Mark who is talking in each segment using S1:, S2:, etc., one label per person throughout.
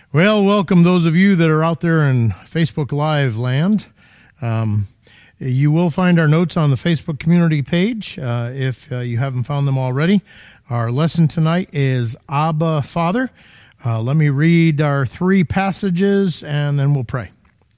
S1: Well, welcome those of you that are out there in Facebook Live land. You will find our notes on the Facebook community page if you haven't found them already. Our lesson tonight is Abba, Father. Let me read our three passages and then we'll pray.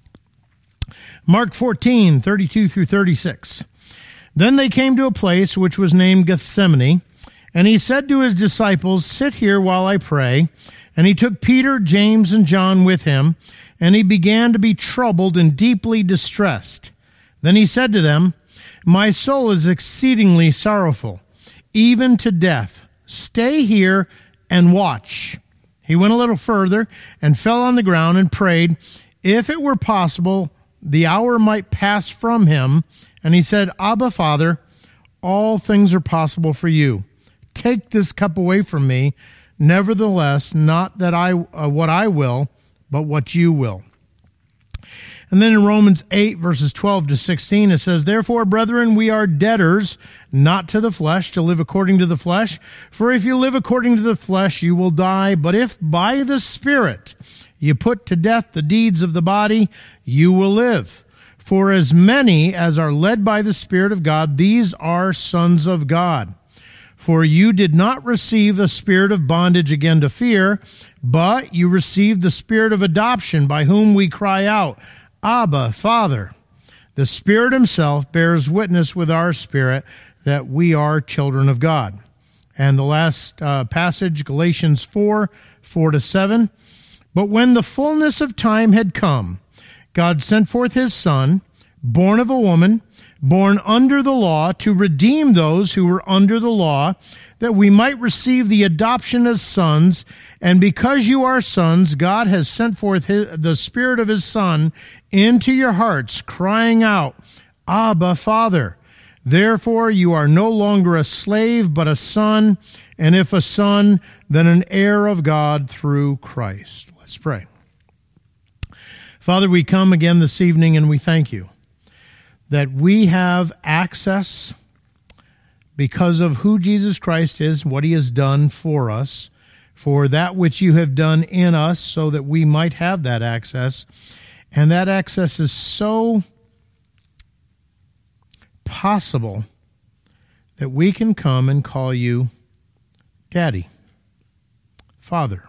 S1: Mark 14, 32 through 36. Then they came to a place which was named Gethsemane, and he said to his disciples, "Sit here while I pray." And he took Peter, James, and John with him, and he began to be troubled and deeply distressed. Then he said to them, "My soul is exceedingly sorrowful, even to death. Stay here and watch." He went a little further and fell on the ground and prayed, if it were possible, the hour might pass from him. And he said, "Abba, Father, all things are possible for you. Take this cup away from me. Nevertheless, not that what I will, but what you will." And then in Romans 8, verses 12 to 16, it says, "Therefore, brethren, we are debtors, not to the flesh, to live according to the flesh. For if you live according to the flesh, you will die. But if by the Spirit you put to death the deeds of the body, you will live. For as many as are led by the Spirit of God, these are sons of God. For you did not receive the spirit of bondage again to fear, but you received the spirit of adoption, by whom we cry out, Abba, Father. The Spirit himself bears witness with our spirit that we are children of God." And the last passage, Galatians 4, 4 to 7. "But when the fullness of time had come, God sent forth his Son, born of a woman, born under the law, to redeem those who were under the law, that we might receive the adoption as sons. And because you are sons, God has sent forth the Spirit of his Son into your hearts, crying out, Abba, Father. Therefore you are no longer a slave, but a son, and if a son, then an heir of God through Christ." Let's pray. Father, we come again this evening and we thank you that we have access because of who Jesus Christ is, what he has done for us, for that which you have done in us so that we might have that access. And that access is so possible that we can come and call you Daddy, Father.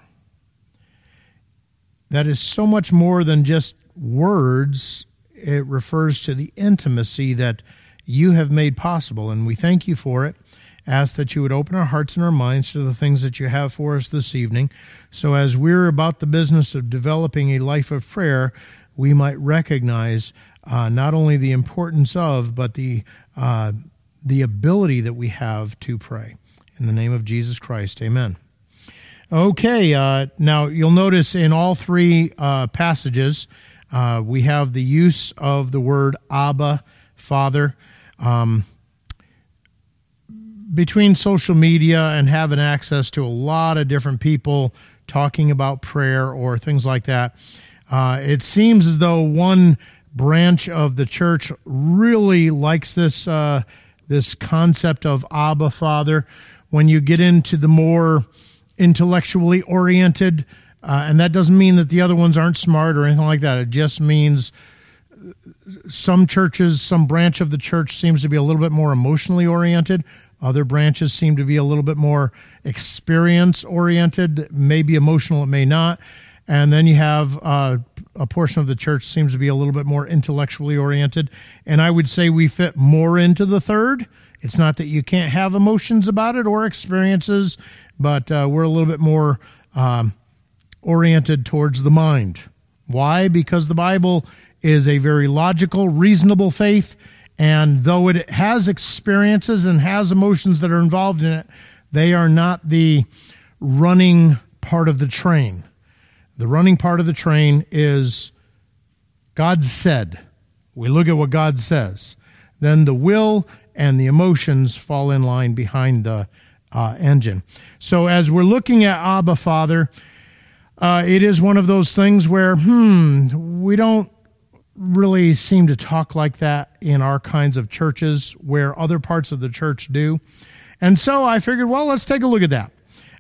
S1: That is so much more than just words. It refers to the intimacy that you have made possible, and we thank you for it. Ask that you would open our hearts and our minds to the things that you have for us this evening, so as we're about the business of developing a life of prayer, we might recognize not only the importance of, but the ability that we have to pray. In the name of Jesus Christ, amen. Okay, now you'll notice in all three passages, we have the use of the word Abba, Father. Between social media and having access to a lot of different people talking about prayer or things like that, it seems as though one branch of the church really likes this concept of Abba, Father. When you get into the more intellectually oriented, and that doesn't mean that the other ones aren't smart or anything like that. It just means some churches, some branch of the church seems to be a little bit more emotionally oriented. Other branches seem to be a little bit more experience oriented, maybe emotional, it may not. And then you have a portion of the church seems to be a little bit more intellectually oriented. And I would say we fit more into the third. It's not that you can't have emotions about it or experiences, but we're a little bit more oriented towards the mind. Why? Because the Bible is a very logical, reasonable faith, and though it has experiences and has emotions that are involved in it, they are not the running part of the train. The running part of the train is God said. We look at what God says. Then the will and the emotions fall in line behind the engine. So as we're looking at Abba, Father, it is one of those things where, we don't really seem to talk like that in our kinds of churches where other parts of the church do. And so I figured, well, let's take a look at that.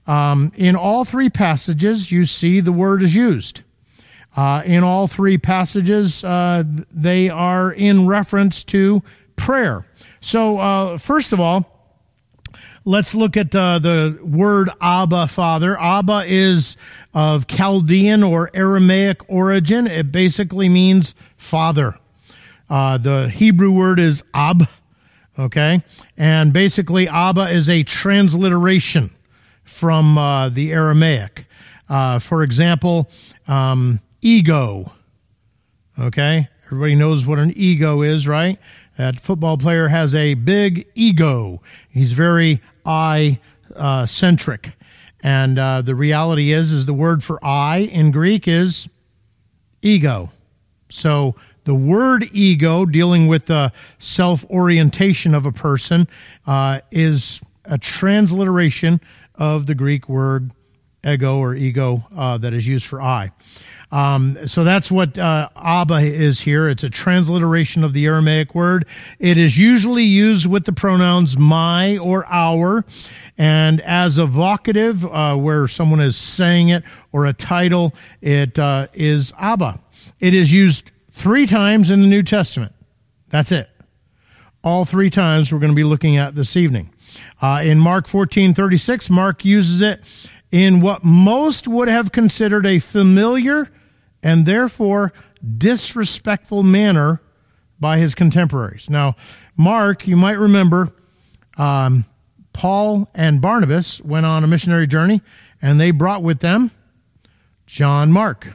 S1: In all three passages, you see the word is used. In all three passages, they are in reference to prayer. So, first of all, let's look at the word Abba, Father. Abba is of Chaldean or Aramaic origin. It basically means father. The Hebrew word is Ab, okay? And basically, Abba is a transliteration from the Aramaic. For example, ego, okay? Everybody knows what an ego is, right? That football player has a big ego. He's very I-centric. And the reality is the word for I in Greek is ego. So the word ego, dealing with the self-orientation of a person, is a transliteration of the Greek word ego or ego that is used for I. So that's what Abba is here. It's a transliteration of the Aramaic word. It is usually used with the pronouns my or our, and as a vocative, where someone is saying it, or a title, it is Abba. It is used 3 times in the New Testament. That's it. All 3 times we're going to be looking at this evening. In Mark 14:36, Mark uses it in what most would have considered a familiar and therefore disrespectful manner by his contemporaries. Now, Mark, you might remember, Paul and Barnabas went on a missionary journey, and they brought with them John Mark.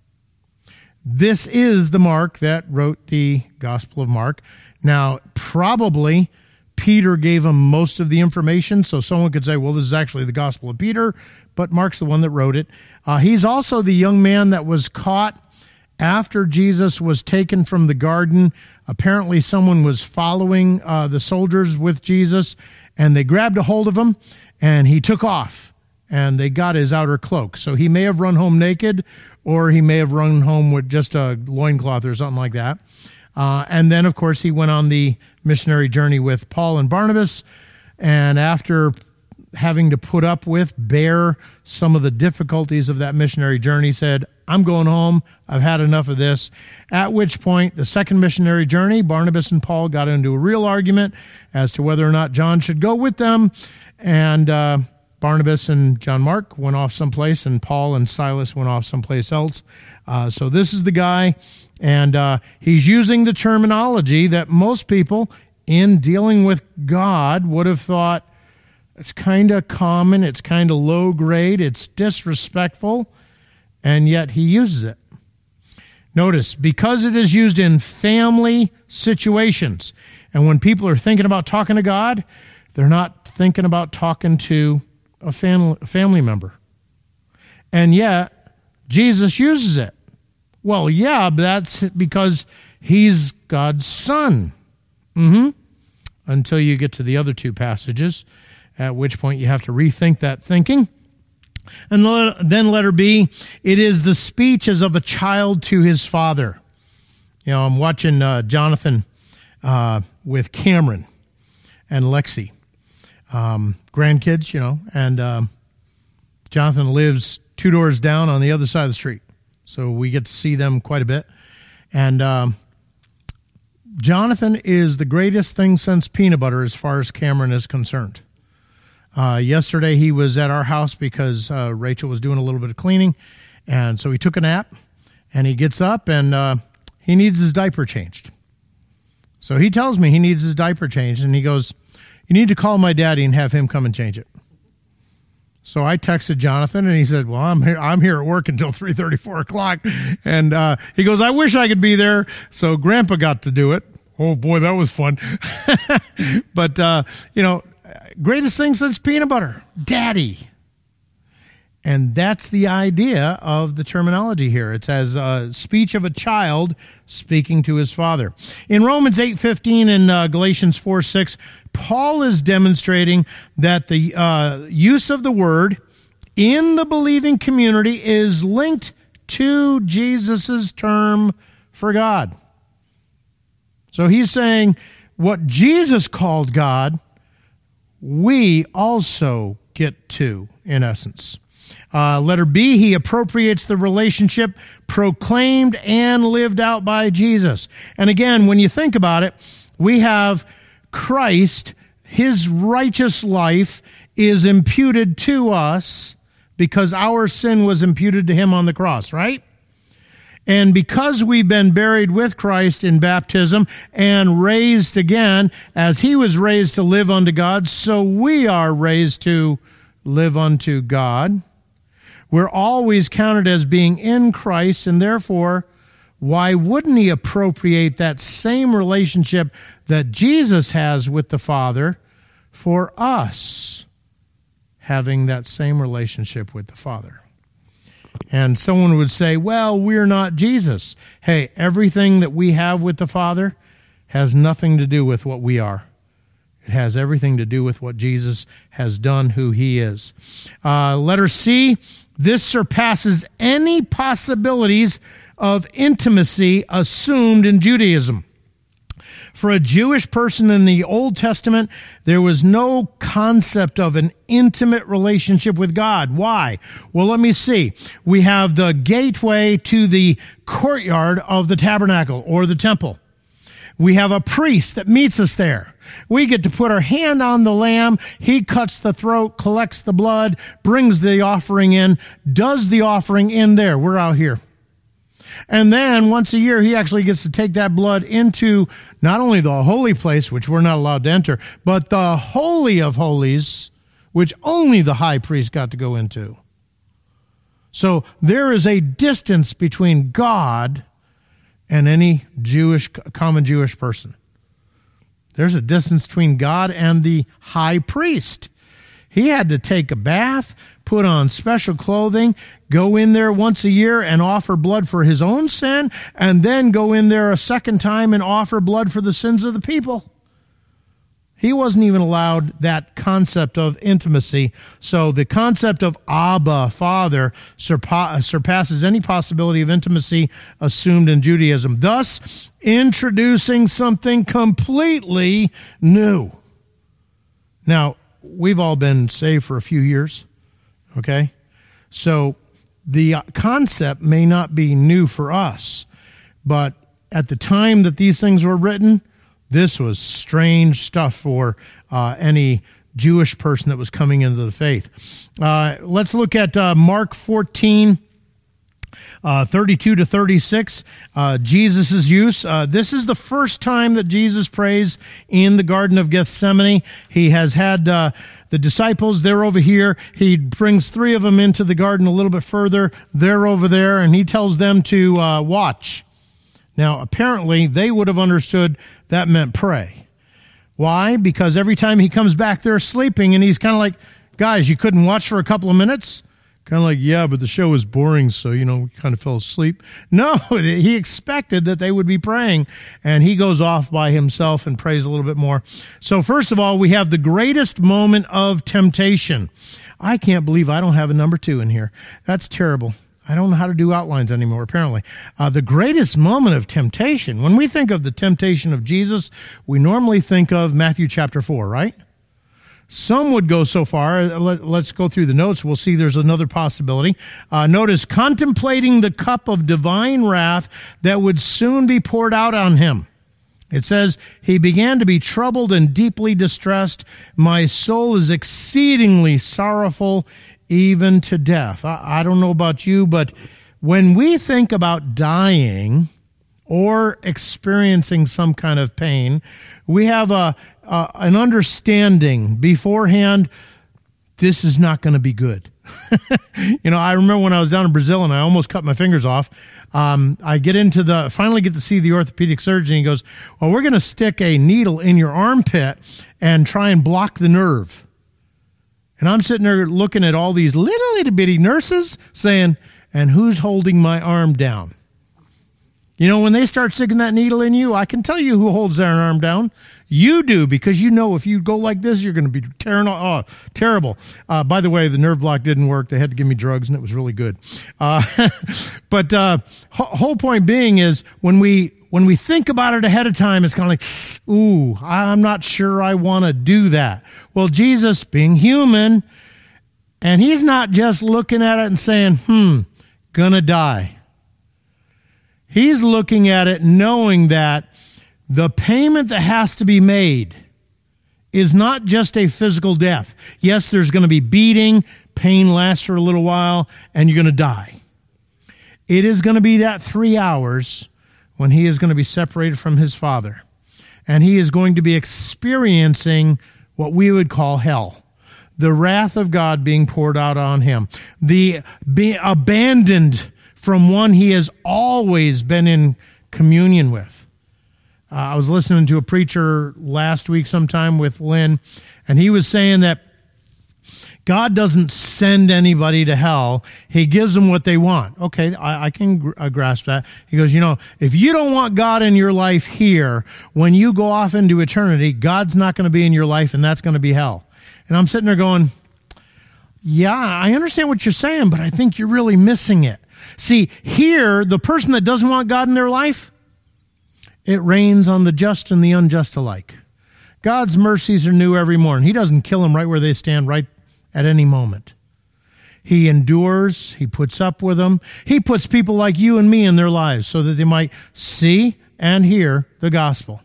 S1: This is the Mark that wrote the Gospel of Mark. Now, probably Peter gave him most of the information, so someone could say, well, this is actually the Gospel of Peter, but Mark's the one that wrote it. He's also the young man that was caught after Jesus was taken from the garden. Apparently someone was following the soldiers with Jesus, and they grabbed a hold of him, and he took off, and they got his outer cloak. So he may have run home naked, or he may have run home with just a loincloth or something like that. And then, of course, he went on the missionary journey with Paul and Barnabas, and after having to put up with, bear some of the difficulties of that missionary journey, said, I'm going home. I've had enough of this. At which point, the second missionary journey, Barnabas and Paul got into a real argument as to whether or not John should go with them. And Barnabas and John Mark went off someplace, and Paul and Silas went off someplace else. So this is the guy, and he's using the terminology that most people in dealing with God would have thought, it's kind of common, it's kind of low grade, it's disrespectful, and yet he uses it. Notice, because it is used in family situations, and when people are thinking about talking to God, they're not thinking about talking to a family member. And yet, Jesus uses it. Well, yeah, but that's because he's God's son. Until you get to the other 2 passages, at which point you have to rethink that thinking. And then letter B, it is the speech as of a child to his father. You know, I'm watching Jonathan with Cameron and Lexi, grandkids, you know, and Jonathan lives 2 doors down on the other side of the street. So we get to see them quite a bit. And Jonathan is the greatest thing since peanut butter as far as Cameron is concerned. Yesterday he was at our house because Rachel was doing a little bit of cleaning, and so he took a nap, and he gets up, and he needs his diaper changed. So he tells me he needs his diaper changed, and he goes, you need to call my daddy and have him come and change it. So I texted Jonathan, and he said, well, I'm here at work until 3:30, 4 o'clock. And he goes, I wish I could be there. So Grandpa got to do it. Oh, boy, that was fun. But, you know, greatest thing since peanut butter, daddy. And that's the idea of the terminology here. It's as a speech of a child speaking to his father. In Romans 8:15 and Galatians 4:6, Paul is demonstrating that the use of the word in the believing community is linked to Jesus' term for God. So he's saying what Jesus called God, we also get to, in essence. Letter B, he appropriates the relationship proclaimed and lived out by Jesus. And again, when you think about it, we have Christ, his righteous life is imputed to us because our sin was imputed to him on the cross, right? And because we've been buried with Christ in baptism and raised again, as he was raised to live unto God, so we are raised to live unto God. We're always counted as being in Christ, and therefore, why wouldn't he appropriate that same relationship that Jesus has with the Father for us having that same relationship with the Father? And someone would say, well, we're not Jesus. Hey, everything that we have with the Father has nothing to do with what we are. It has everything to do with what Jesus has done, who he is. Letter C, this surpasses any possibilities of intimacy assumed in Judaism. For a Jewish person in the Old Testament, there was no concept of an intimate relationship with God. Why? Well, let me see. We have the gateway to the courtyard of the tabernacle or the temple. We have a priest that meets us there. We get to put our hand on the lamb. He cuts the throat, collects the blood, brings the offering in, does the offering in there. We're out here. And then once a year, he actually gets to take that blood into not only the holy place, which we're not allowed to enter, but the Holy of Holies, which only the high priest got to go into. So there is a distance between God and any common Jewish person. There's a distance between God and the high priest. He had to take a bath, put on special clothing, go in there once a year and offer blood for his own sin, and then go in there a second time and offer blood for the sins of the people. He wasn't even allowed that concept of intimacy. So the concept of Abba, Father, surpasses any possibility of intimacy assumed in Judaism, thus introducing something completely new. Now, we've all been saved for a few years, okay? So the concept may not be new for us, but at the time that these things were written, this was strange stuff for any Jewish person that was coming into the faith. Let's look at Mark 14, 32 to 36, Jesus' use. This is the first time that Jesus prays in the Garden of Gethsemane. He has had the disciples, they're over here. He brings 3 of them into the garden a little bit further. They're over there, and he tells them to watch. Now, apparently, they would have understood that meant pray. Why? Because every time he comes back, they're sleeping, and he's kind of like, guys, you couldn't watch for a couple of minutes? Kind of like, yeah, but the show was boring, so, we kind of fell asleep. No, he expected that they would be praying, and he goes off by himself and prays a little bit more. So first of all, we have the greatest moment of temptation. I can't believe I don't have a number 2 in here. That's terrible. I don't know how to do outlines anymore, apparently. The greatest moment of temptation. When we think of the temptation of Jesus, we normally think of Matthew chapter 4, right? Some would go so far, let's go through the notes, we'll see there's another possibility. Notice, contemplating the cup of divine wrath that would soon be poured out on him. It says, he began to be troubled and deeply distressed. My soul is exceedingly sorrowful, even to death. I don't know about you, but when we think about dying or experiencing some kind of pain, we have an understanding beforehand, this is not going to be good. I remember when I was down in Brazil and I almost cut my fingers off. I finally get to see the orthopedic surgeon. He goes, well, we're going to stick a needle in your armpit and try and block the nerve. And I'm sitting there looking at all these little bitty nurses saying, and who's holding my arm down? When they start sticking that needle in you, I can tell you who holds their arm down. You do, because if you go like this, you're going to be tearing off. Oh, terrible. By the way, the nerve block didn't work. They had to give me drugs, and it was really good. But whole point being is when we think about it ahead of time, it's kind of like, ooh, I'm not sure I want to do that. Well, Jesus, being human, And he's not just looking at it and saying, gonna die. He's looking at it knowing that the payment that has to be made is not just a physical death. Yes, there's going to be beating, pain lasts for a little while, and you're going to die. It is going to be that 3 hours when he is going to be separated from his Father. And he is going to be experiencing what we would call hell. The wrath of God being poured out on him. The being abandoned from one he has always been in communion with. I was listening to a preacher last week sometime with Lynn, and he was saying that God doesn't send anybody to hell. He gives them what they want. Okay, I can grasp that. He goes, if you don't want God in your life here, when you go off into eternity, God's not going to be in your life, and that's going to be hell. And I'm sitting there going, yeah, I understand what you're saying, but I think you're really missing it. See, here, the person that doesn't want God in their life, it rains on the just and the unjust alike. God's mercies are new every morning. He doesn't kill them right where they stand right at any moment. He endures. He puts up with them. He puts people like you and me in their lives so that they might see and hear the gospel.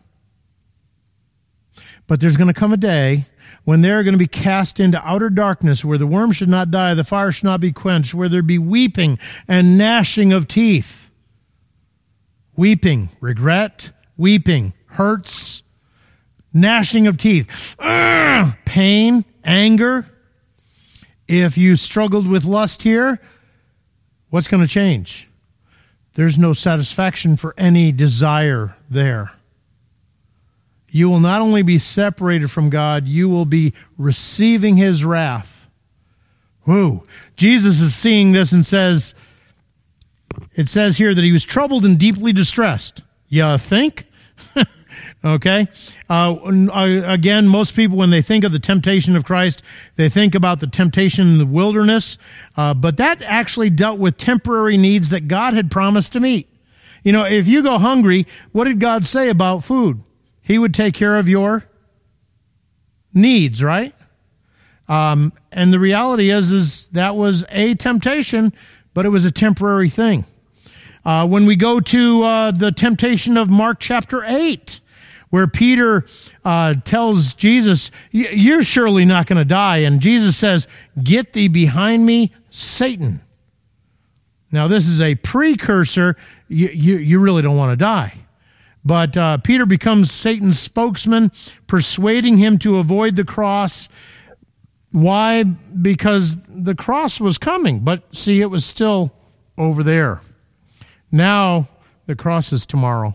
S1: But there's going to come a day when they're going to be cast into outer darkness, where the worm should not die, the fire should not be quenched, where there be weeping and gnashing of teeth. Weeping, regret, weeping, hurts, gnashing of teeth, pain, anger. If you struggled with lust here, what's going to change? There's no satisfaction for any desire there. You will not only be separated from God, you will be receiving his wrath. Whoo! Jesus is seeing this and says, it says here that he was troubled and deeply distressed. You think? Okay. Again, most people, when they think of the temptation of Christ, they think about the temptation in the wilderness. But that actually dealt with temporary needs that God had promised to meet. If you go hungry, what did God say about food? He would take care of your needs, right? And the reality is that was a temptation, but it was a temporary thing. When we go to the temptation of Mark chapter 8, where Peter tells Jesus, you're surely not going to die. And Jesus says, get thee behind me, Satan. Now, this is a precursor. You really don't want to die. But Peter becomes Satan's spokesman, persuading him to avoid the cross. Why? Because the cross was coming, but see, it was still over there. Now, the cross is tomorrow.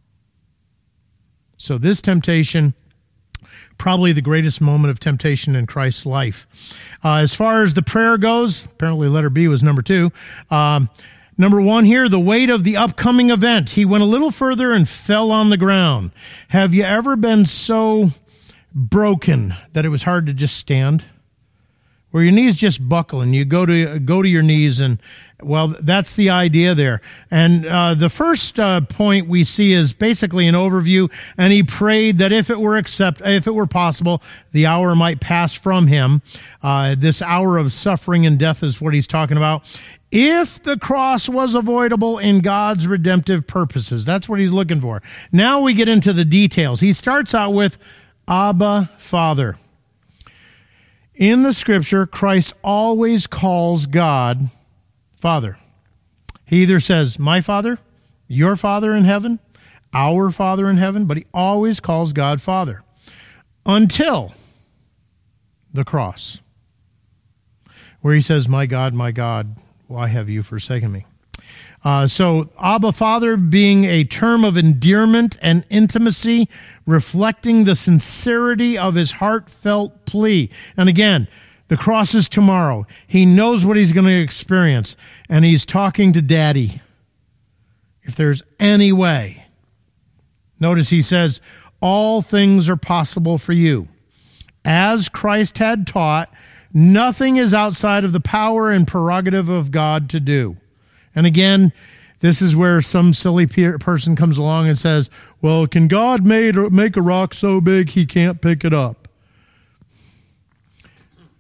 S1: So this temptation, probably the greatest moment of temptation in Christ's life. As far as the prayer goes, apparently letter B was number 2. Number 1 here, the weight of the upcoming event. He went a little further and fell on the ground. Have you ever been so broken that it was hard to just stand? Where your knees just buckle and you go to your knees, and well, that's the idea there. And the first point we see is basically an overview, and he prayed that if it were possible, the hour might pass from him. This hour of suffering and death is what he's talking about. If the cross was avoidable in God's redemptive purposes, that's what he's looking for. Now we get into the details. He starts out with Abba, Father. In the scripture, Christ always calls God Father. He either says, my Father, your Father in heaven, our Father in heaven, but he always calls God Father. Until the cross, where he says, my God, why have you forsaken me? So Abba Father being a term of endearment and intimacy, reflecting the sincerity of his heartfelt plea. And again, the cross is tomorrow. He knows what he's going to experience, and he's talking to Daddy. If there's any way. Notice he says, all things are possible for you. As Christ had taught, nothing is outside of the power and prerogative of God to do. And again, this is where some silly person comes along and says, well, can God make a rock so big he can't pick it up?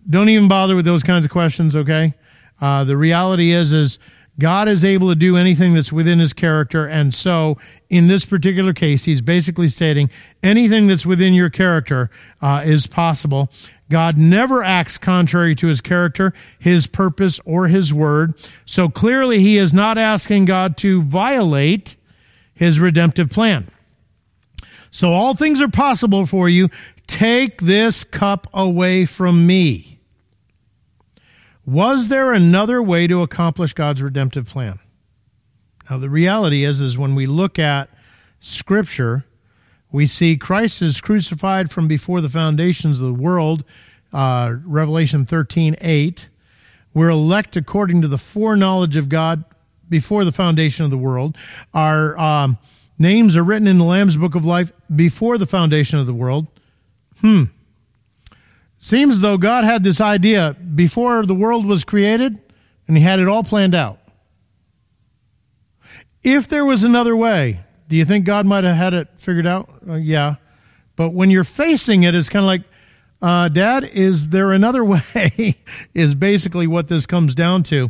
S1: don't even bother with those kinds of questions, okay? The reality is God is able to do anything that's within his character, and so in this particular case, he's basically stating anything that's within your character is possible. God never acts contrary to his character, his purpose, or his word. So clearly he is not asking God to violate his redemptive plan. So all things are possible for you. Take this cup away from me. Was there another way to accomplish God's redemptive plan? Now, the reality is when we look at Scripture, we see Christ is crucified from before the foundations of the world, Revelation 13:8. We're elect according to the foreknowledge of God before the foundation of the world. Our names are written in the Lamb's Book of Life before the foundation of the world. Seems as though God had this idea before the world was created, and he had it all planned out. If there was another way, do you think God might have had it figured out? Yeah. But when you're facing it, it's kind of like, Dad, is there another way? Is basically what this comes down to.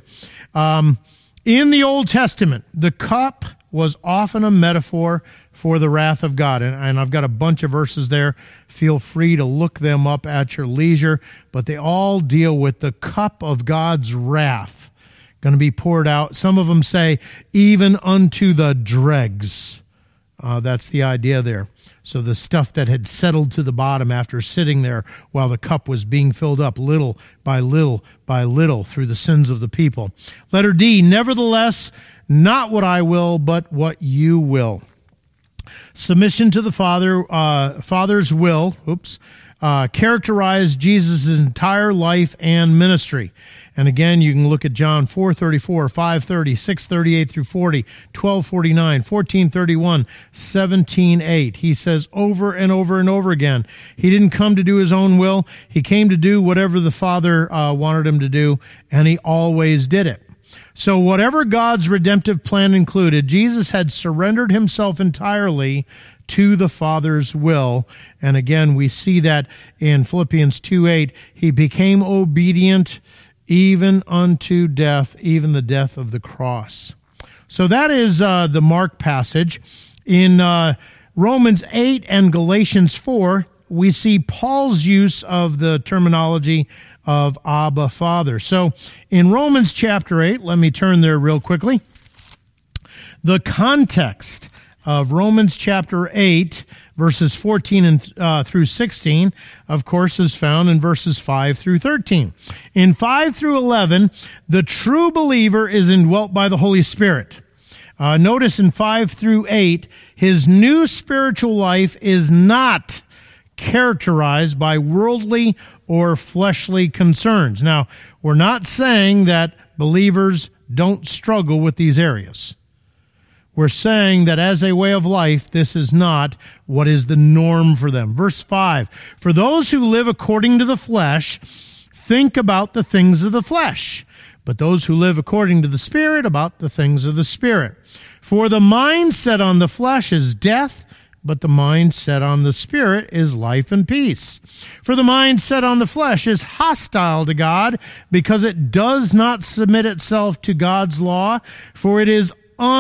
S1: In the Old Testament, the cup was often a metaphor for the wrath of God. And I've got a bunch of verses there. Feel free to look them up at your leisure. But they all deal with the cup of God's wrath going to be poured out. Some of them say, even unto the dregs. That's the idea there. So the stuff that had settled to the bottom after sitting there while the cup was being filled up little by little by little through the sins of the people. Letter D, nevertheless, not what I will, but what you will. Submission to the Father's will, characterized Jesus' entire life and ministry. And again, you can look at John 4:34, 5:30, 6:38 through 40, 12:49, 14:31, 17:8. He says over and over and over again, he didn't come to do his own will. He came to do whatever the Father wanted him to do, and he always did it. So whatever God's redemptive plan included, Jesus had surrendered himself entirely to the Father's will. And again, we see that in Philippians 2:8. He became obedient even unto death, even the death of the cross. So that is the Mark passage. In Romans 8 and Galatians 4, we see Paul's use of the terminology of Abba, Father. So in Romans chapter 8, let me turn there real quickly. The context of Romans chapter 8, verses 14 through 16, of course, is found in verses 5 through 13. In 5 through 11, the true believer is indwelt by the Holy Spirit. Notice in 5 through 8, his new spiritual life is not characterized by worldly or fleshly concerns. Now, we're not saying that believers don't struggle with these areas. We're saying that as a way of life, this is not what is the norm for them. Verse 5, for those who live according to the flesh, think about the things of the flesh, but those who live according to the Spirit, about the things of the Spirit. For the mind set on the flesh is death, but the mind set on the Spirit is life and peace. For the mind set on the flesh is hostile to God, because it does not submit itself to God's law, for it is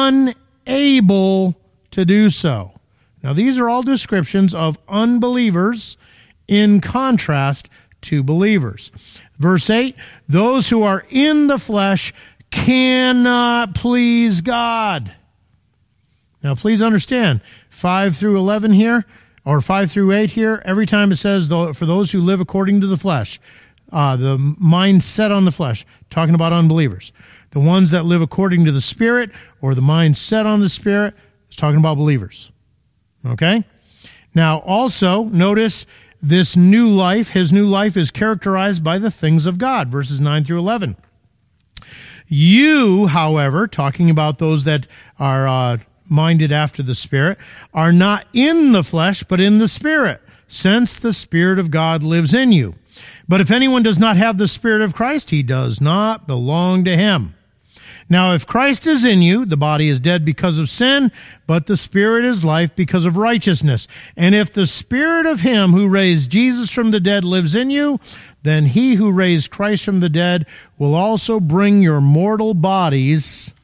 S1: unable to do so. Now, these are all descriptions of unbelievers in contrast to believers. Verse 8, those who are in the flesh cannot please God. Now, please understand, 5 through 11 here, or 5 through 8 here, every time it says, for those who live according to the flesh, the mind set on the flesh, talking about unbelievers. The ones that live according to the Spirit, or the mind set on the Spirit, is talking about believers. Okay? Now, also, notice this new life, his new life is characterized by the things of God, verses 9 through 11. You, however, talking about those that are minded after the Spirit, are not in the flesh, but in the Spirit, since the Spirit of God lives in you. But if anyone does not have the Spirit of Christ, he does not belong to him. Now, if Christ is in you, the body is dead because of sin, but the Spirit is life because of righteousness. And if the Spirit of him who raised Jesus from the dead lives in you, then he who raised Christ from the dead will also bring your mortal bodies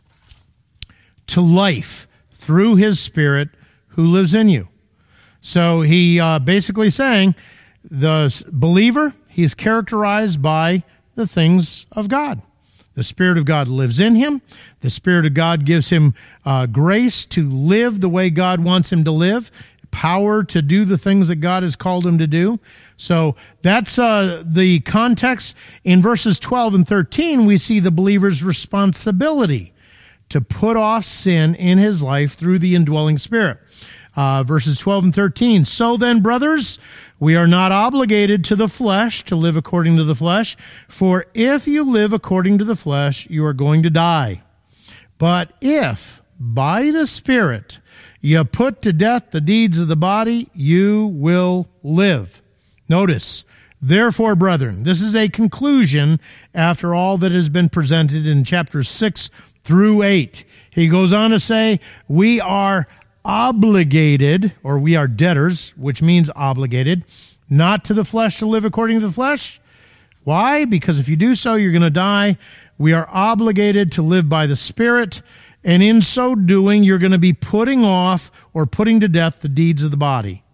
S1: to life through his Spirit who lives in you. So he basically saying the believer, he's characterized by the things of God. The Spirit of God lives in him. The Spirit of God gives him grace to live the way God wants him to live, power to do the things that God has called him to do. So that's the context. In verses 12 and 13, we see the believer's responsibility to put off sin in his life through the indwelling Spirit. Verses 12 and 13. So then, brothers, we are not obligated to the flesh to live according to the flesh, for if you live according to the flesh, you are going to die. But if by the Spirit you put to death the deeds of the body, you will live. Notice, therefore, brethren, this is a conclusion after all that has been presented in chapters 6 through 8. He goes on to say, we are obligated, or we are debtors, which means obligated, not to the flesh to live according to the flesh. Why? Because if you do so, you're going to die. We are obligated to live by the Spirit, and in so doing, you're going to be putting off or putting to death the deeds of the body.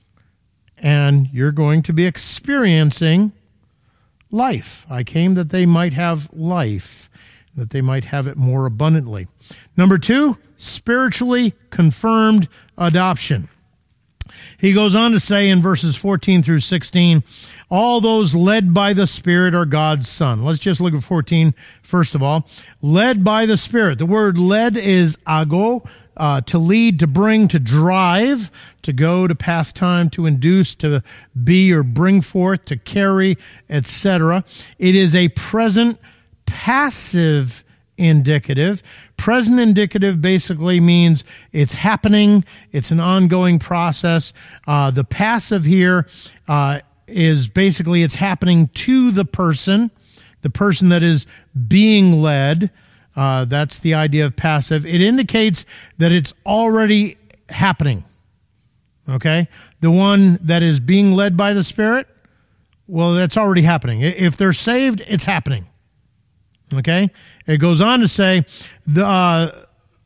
S1: And you're going to be experiencing life. I came that they might have life, that they might have it more abundantly. Number 2, spiritually confirmed adoption. He goes on to say in verses 14 through 16, all those led by the Spirit are God's son. Let's just look at 14 first of all. Led by the Spirit. The word led is ago, to lead, to bring, to drive, to go, to pass time, to induce, to be or bring forth, to carry, etc. It is a present passive indicative. Present indicative basically means it's happening, it's an ongoing process. The passive here is basically it's happening to the person that is being led. That's the idea of passive. It indicates that it's already happening. Okay? The one that is being led by the Spirit, well, that's already happening. If they're saved, it's happening. Okay? It goes on to say, gotta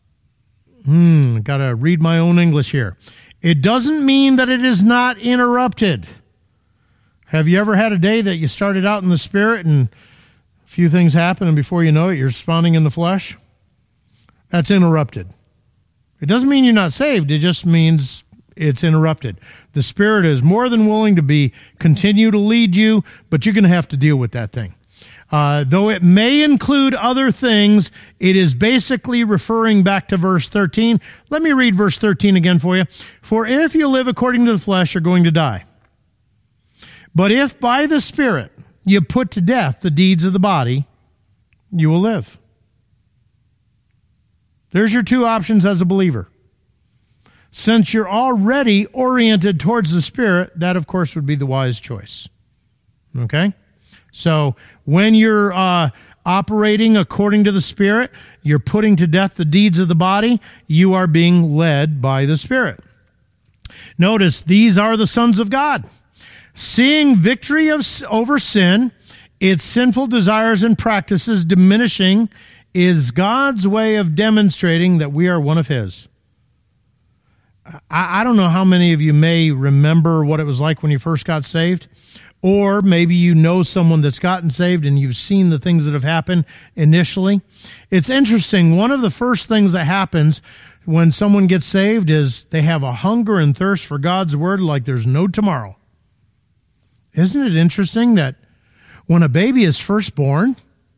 S1: read my own English here. It doesn't mean that it is not interrupted. Have you ever had a day that you started out in the Spirit and a few things happen and before you know it, you're responding in the flesh? That's interrupted. It doesn't mean you're not saved. It just means it's interrupted. The Spirit is more than willing to continue to lead you, but you're going to have to deal with that thing. Though it may include other things, it is basically referring back to verse 13. Let me read verse 13 again for you. For if you live according to the flesh, you're going to die. But if by the Spirit you put to death the deeds of the body, you will live. There's your two options as a believer. Since you're already oriented towards the Spirit, that of course would be the wise choice. Okay? So when you're operating according to the Spirit, you're putting to death the deeds of the body, you are being led by the Spirit. Notice, these are the sons of God. Seeing victory over sin, its sinful desires and practices diminishing, is God's way of demonstrating that we are one of His. I don't know how many of you may remember what it was like when you first got saved. Or maybe you know someone that's gotten saved and you've seen the things that have happened initially. It's interesting. One of the first things that happens when someone gets saved is they have a hunger and thirst for God's word like there's no tomorrow. Isn't it interesting that when a baby is first born,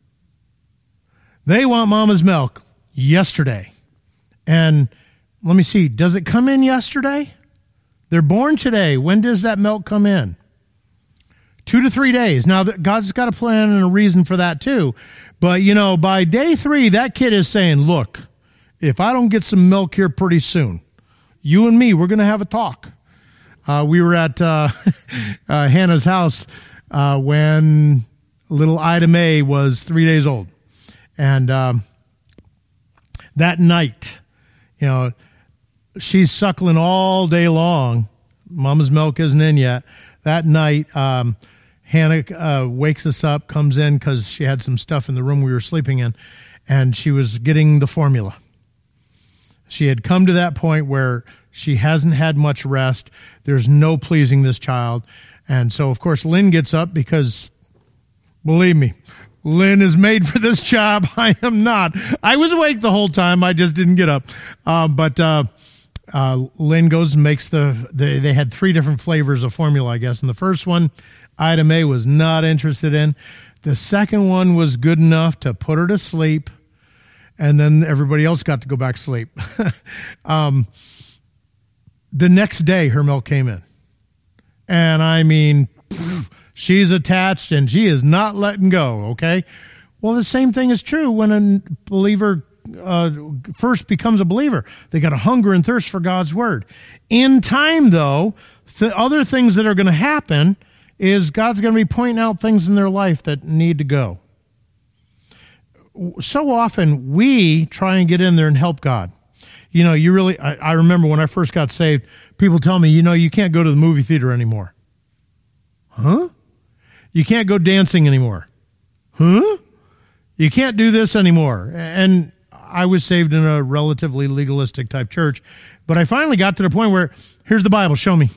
S1: they want mama's milk yesterday? And let me see, does it come in yesterday? They're born today. When does that milk come in? 2 to 3 days. Now, God's got a plan and a reason for that too. But, by day 3, that kid is saying, look, if I don't get some milk here pretty soon, you and me, we're going to have a talk. We were at Hannah's house when little Ida Mae was 3 days old. And That night, she's suckling all day long. Mama's milk isn't in yet. That night, Hannah wakes us up, comes in because she had some stuff in the room we were sleeping in, and she was getting the formula. She had come to that point where she hasn't had much rest. There's no pleasing this child. And so, of course, Lynn gets up because, believe me, Lynn is made for this job. I am not. I was awake the whole time. I just didn't get up. But Lynn goes and makes they had 3 different flavors of formula, I guess. And the first one, Ida Mae was not interested in. The second one was good enough to put her to sleep. And then everybody else got to go back to sleep. The next day, her milk came in. And I mean, she's attached and she is not letting go, okay? Well, the same thing is true when a believer first becomes a believer. They got a hunger and thirst for God's word. In time, though, other things that are going to happen is God's going to be pointing out things in their life that need to go. So often we try and get in there and help God. I remember when I first got saved, people tell me, you can't go to the movie theater anymore. Huh? You can't go dancing anymore. Huh? You can't do this anymore. And I was saved in a relatively legalistic type church, but I finally got to the point where, here's the Bible, show me.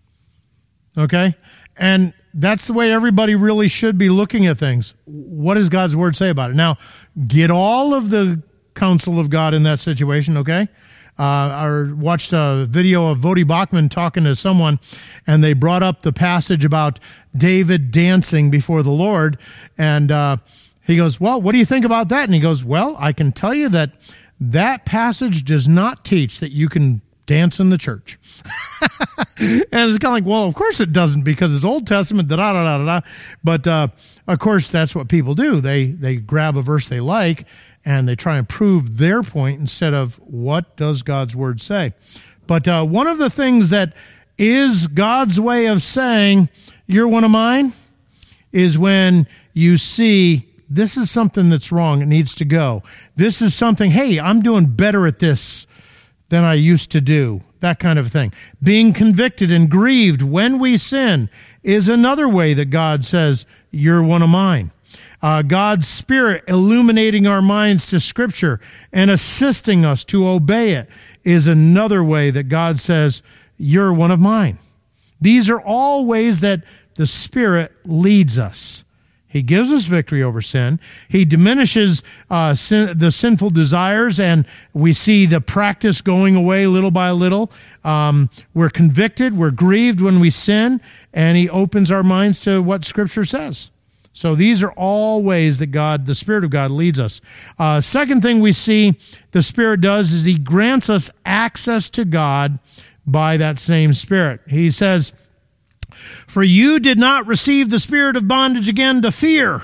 S1: Okay? And that's the way everybody really should be looking at things. What does God's word say about it? Now, get all of the counsel of God in that situation, okay? I watched a video of Vodi Bachman talking to someone, and they brought up the passage about David dancing before the Lord, and he goes, well, what do you think about that? And he goes, well, I can tell you that passage does not teach that you can dance in the church. And it's kind of like, well, of course it doesn't, because it's Old Testament, da-da-da-da-da. But, of course, that's what people do. They grab a verse they like, and they try and prove their point instead of what does God's word say. But one of the things that is God's way of saying, you're one of mine, is when you see this is something that's wrong, it needs to go. This is something, hey, I'm doing better at this than I used to do, that kind of thing. Being convicted and grieved when we sin is another way that God says, you're one of mine. God's Spirit illuminating our minds to Scripture and assisting us to obey it is another way that God says, you're one of mine. These are all ways that the Spirit leads us. He gives us victory over sin. He diminishes the sinful desires, and we see the practice going away little by little. We're convicted, we're grieved when we sin, and He opens our minds to what Scripture says. So these are all ways that the Spirit of God, leads us. Second thing we see the Spirit does is He grants us access to God by that same Spirit. He says, for you did not receive the spirit of bondage again to fear.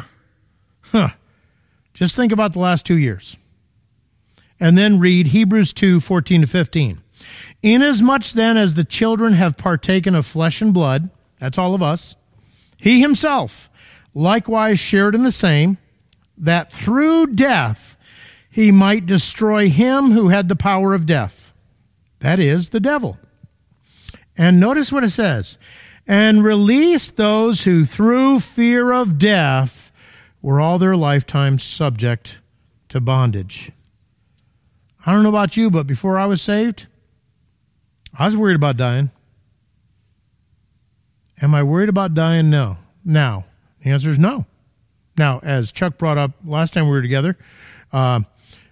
S1: Just think about the last 2 years. And then read Hebrews 2:14-15. Inasmuch then as the children have partaken of flesh and blood, that's all of us, He Himself likewise shared in the same, that through death He might destroy him who had the power of death. That is, the devil. And notice what it says. And release those who through fear of death were all their lifetime subject to bondage. I don't know about you, but before I was saved, I was worried about dying. Am I worried about dying? No. Now, the answer is no. Now, as Chuck brought up last time we were together, the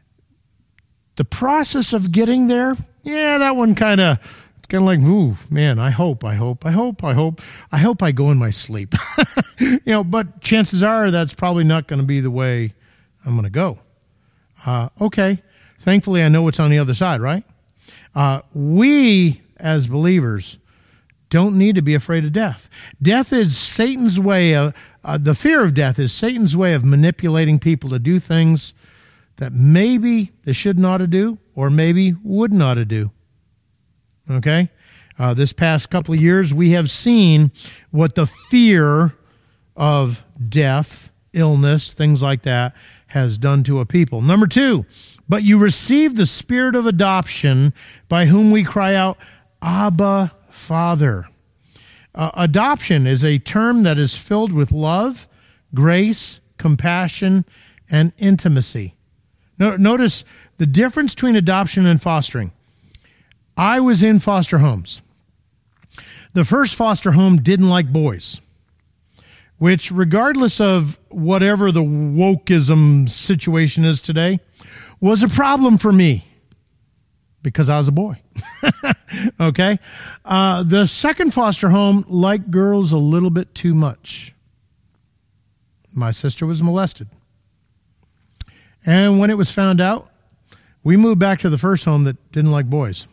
S1: process of getting there, that one kind of like, ooh, man, I hope I go in my sleep. But chances are that's probably not going to be the way I'm going to go. Okay. Thankfully, I know what's on the other side, right? We, as believers, don't need to be afraid of death. Death is Satan's way of, the fear of death is Satan's way of manipulating people to do things that maybe they should not do or maybe would not do. Okay? This past couple of years, we have seen what the fear of death, illness, things like that, has done to a people. Number 2, but you received the spirit of adoption by whom we cry out, Abba, Father. Adoption is a term that is filled with love, grace, compassion, and intimacy. Notice the difference between adoption and fostering. I was in foster homes. The first foster home didn't like boys, which, regardless of whatever the wokeism situation is today, was a problem for me because I was a boy. Okay? The second foster home liked girls a little bit too much. My sister was molested. And when it was found out, we moved back to the first home that didn't like boys.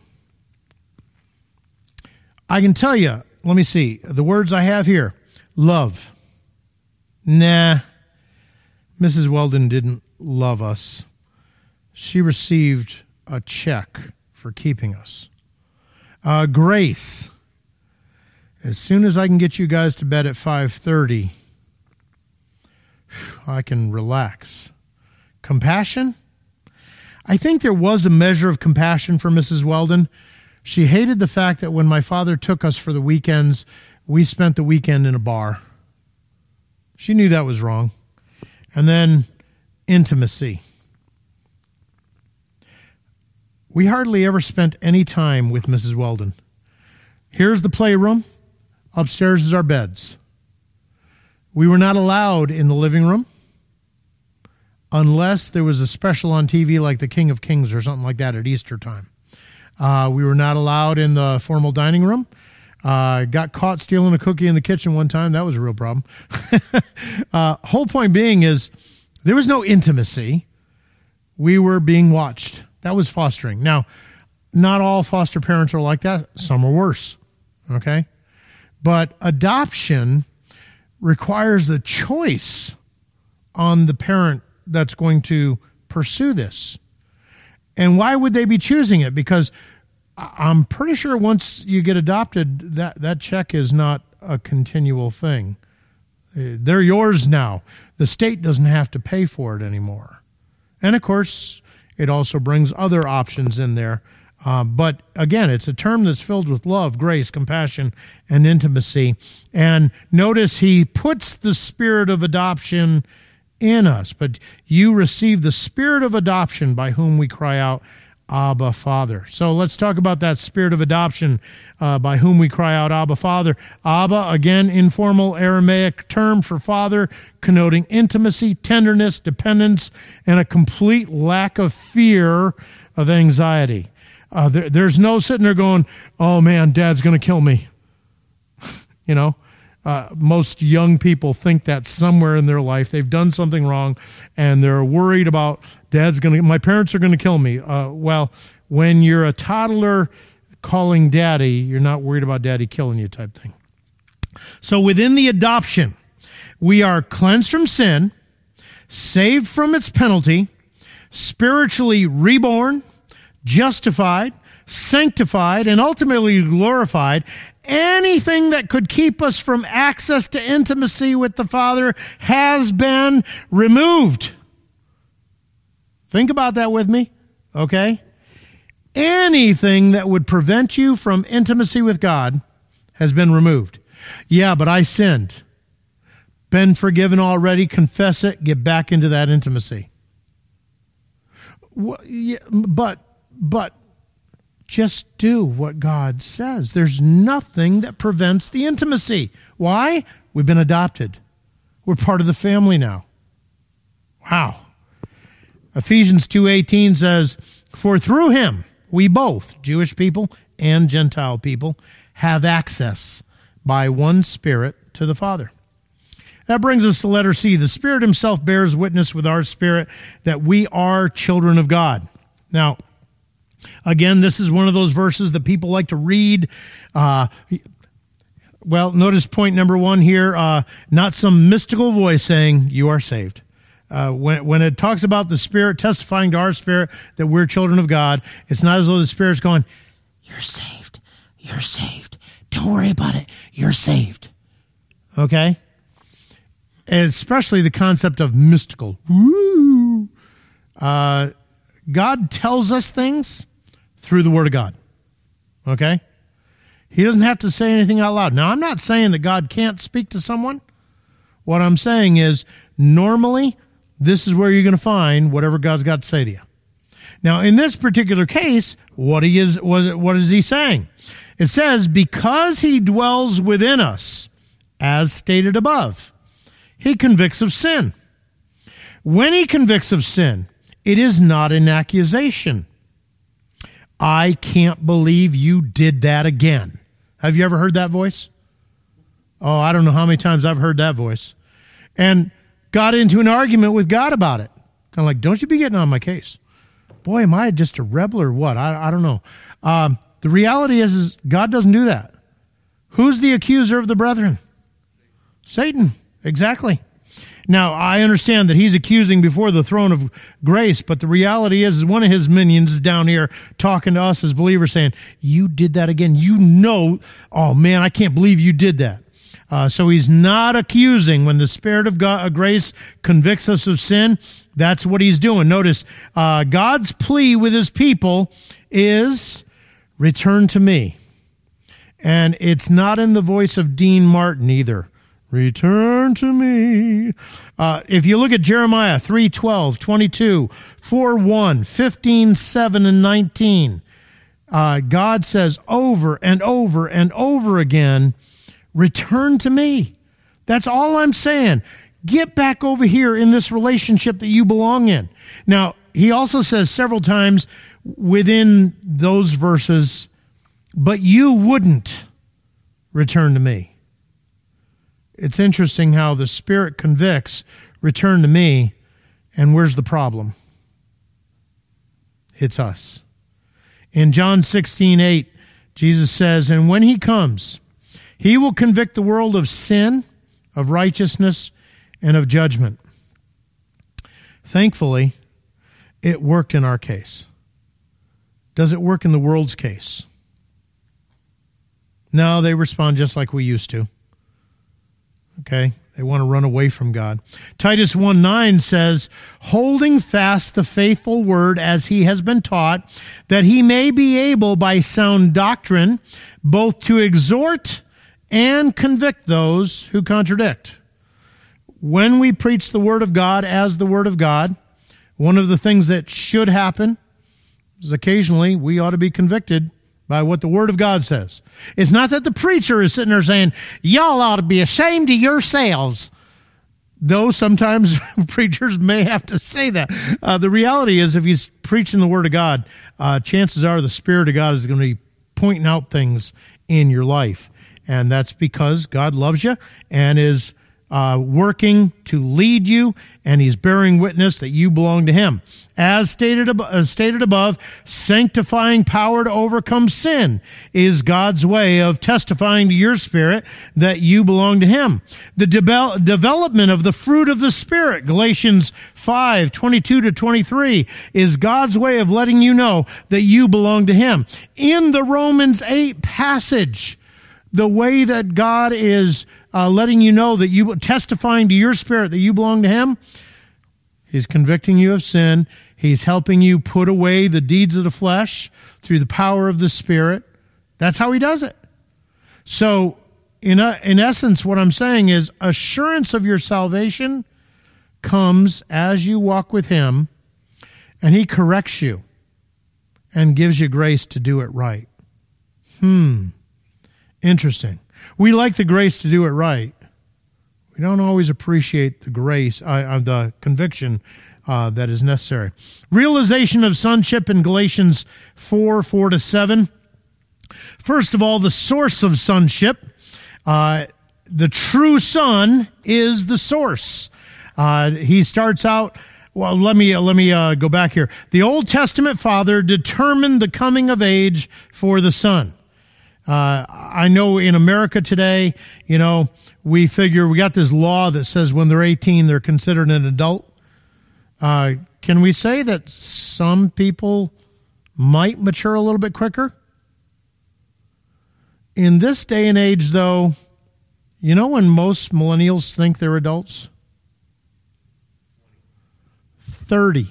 S1: I can tell you, let me see, the words I have here. Love. Nah. Mrs. Weldon didn't love us. She received a check for keeping us. Grace. As soon as I can get you guys to bed at 5:30, I can relax. Compassion? I think there was a measure of compassion for Mrs. Weldon. She hated the fact that when my father took us for the weekends, we spent the weekend in a bar. She knew that was wrong. And then intimacy. We hardly ever spent any time with Mrs. Weldon. Here's the playroom. Upstairs is our beds. We were not allowed in the living room unless there was a special on TV like The King of Kings or something like that at Easter time. We were not allowed in the formal dining room. Got caught stealing a cookie in the kitchen one time. That was a real problem. Whole point being is there was no intimacy. We were being watched. That was fostering. Now, not all foster parents are like that. Some are worse. Okay? But adoption requires a choice on the parent that's going to pursue this. And why would they be choosing it? Because I'm pretty sure once you get adopted, that check is not a continual thing. They're yours now. The state doesn't have to pay for it anymore. And of course, it also brings other options in there. But again, it's a term that's filled with love, grace, compassion, and intimacy. And notice he puts the spirit of adoption in us. But you receive the spirit of adoption by whom we cry out, Abba, Father. So let's talk about that spirit of adoption by whom we cry out, Abba, Father. Abba, again, informal Aramaic term for father, connoting intimacy, tenderness, dependence, and a complete lack of fear of anxiety. There's no sitting there going, oh man, dad's going to kill me. You know, most young people think that somewhere in their life they've done something wrong and they're worried about my parents are going to kill me. Well, when you're a toddler calling daddy, you're not worried about daddy killing you type thing. So within the adoption, we are cleansed from sin, saved from its penalty, spiritually reborn, justified, sanctified, and ultimately glorified. Anything that could keep us from access to intimacy with the Father has been removed. Think about that with me, okay? Anything that would prevent you from intimacy with God has been removed. Yeah, but I sinned. Been forgiven already, confess it, get back into that intimacy. But just do what God says. There's nothing that prevents the intimacy. Why? We've been adopted. We're part of the family now. Wow. Ephesians 2:18 says, for through him, we both, Jewish people and Gentile people, have access by one Spirit to the Father. That brings us to letter C. The Spirit himself bears witness with our spirit that we are children of God. Now, again, this is one of those verses that people like to read. Well, notice point number 1 here, not some mystical voice saying you are saved. When it talks about the Spirit testifying to our spirit that we're children of God, it's not as though the Spirit's going, you're saved, you're saved. Don't worry about it, you're saved. Okay? especially the concept of mystical. Woo! God tells us things through the Word of God. Okay? He doesn't have to say anything out loud. Now, I'm not saying that God can't speak to someone. What I'm saying is, normally, this is where you're going to find whatever God's got to say to you. Now, in this particular case, what is he saying? It says, because he dwells within us, as stated above, he convicts of sin. When he convicts of sin, it is not an accusation. I can't believe you did that again. Have you ever heard that voice? Oh, I don't know how many times I've heard that voice. And got into an argument with God about it. Kind of like, don't you be getting on my case. Boy, am I just a rebel or what? I don't know. The reality is God doesn't do that. Who's the accuser of the brethren? Satan. Exactly. Now, I understand that he's accusing before the throne of grace, but the reality is one of his minions is down here talking to us as believers saying, you did that again. You know, oh man, I can't believe you did that. So he's not accusing. When the Spirit of God, grace convicts us of sin, that's what he's doing. Notice, God's plea with his people is, return to me. And it's not in the voice of Dean Martin either. Return to me. If you look at Jeremiah 3:12, 22, 4:1, 15, 7, and 19, God says over and over and over again, return to me. That's all I'm saying. Get back over here in this relationship that you belong in. Now, he also says several times within those verses, but you wouldn't return to me. It's interesting how the Spirit convicts, return to me, and where's the problem? It's us. In John 16:8, Jesus says, and when he comes, he will convict the world of sin, of righteousness, and of judgment. Thankfully, it worked in our case. Does it work in the world's case? No, they respond just like we used to. Okay? They want to run away from God. Titus 1:9 says, holding fast the faithful word as he has been taught, that he may be able by sound doctrine both to exhort and convict those who contradict. When we preach the Word of God as the Word of God, one of the things that should happen is occasionally we ought to be convicted by what the Word of God says. It's not that the preacher is sitting there saying, y'all ought to be ashamed of yourselves. Though sometimes preachers may have to say that. The reality is if he's preaching the Word of God, chances are the Spirit of God is going to be pointing out things in your life. And that's because God loves you and is working to lead you, and he's bearing witness that you belong to him. As stated above, sanctifying power to overcome sin is God's way of testifying to your spirit that you belong to him. The development of the fruit of the Spirit, Galatians 5:22-23, is God's way of letting you know that you belong to him. In the Romans 8 passage, the way that God is letting you know that you testifying to your spirit that you belong to him, he's convicting you of sin. He's helping you put away the deeds of the flesh through the power of the Spirit. That's how he does it. So, in essence, what I'm saying is assurance of your salvation comes as you walk with him, and he corrects you and gives you grace to do it right. Interesting. We like the grace to do it right. We don't always appreciate the grace, the conviction that is necessary. Realization of sonship in Galatians 4:4-7. First of all, the source of sonship. The true Son is the source. He starts out. Well, let me go back here. The Old Testament Father determined the coming of age for the Son. I know in America today, we figure we got this law that says when they're 18, they're considered an adult. Can we say that some people might mature a little bit quicker? In this day and age, though, when most millennials think they're adults? 30.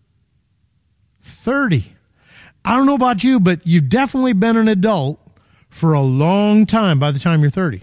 S1: 30. I don't know about you, but you've definitely been an adult for a long time by the time you're 30.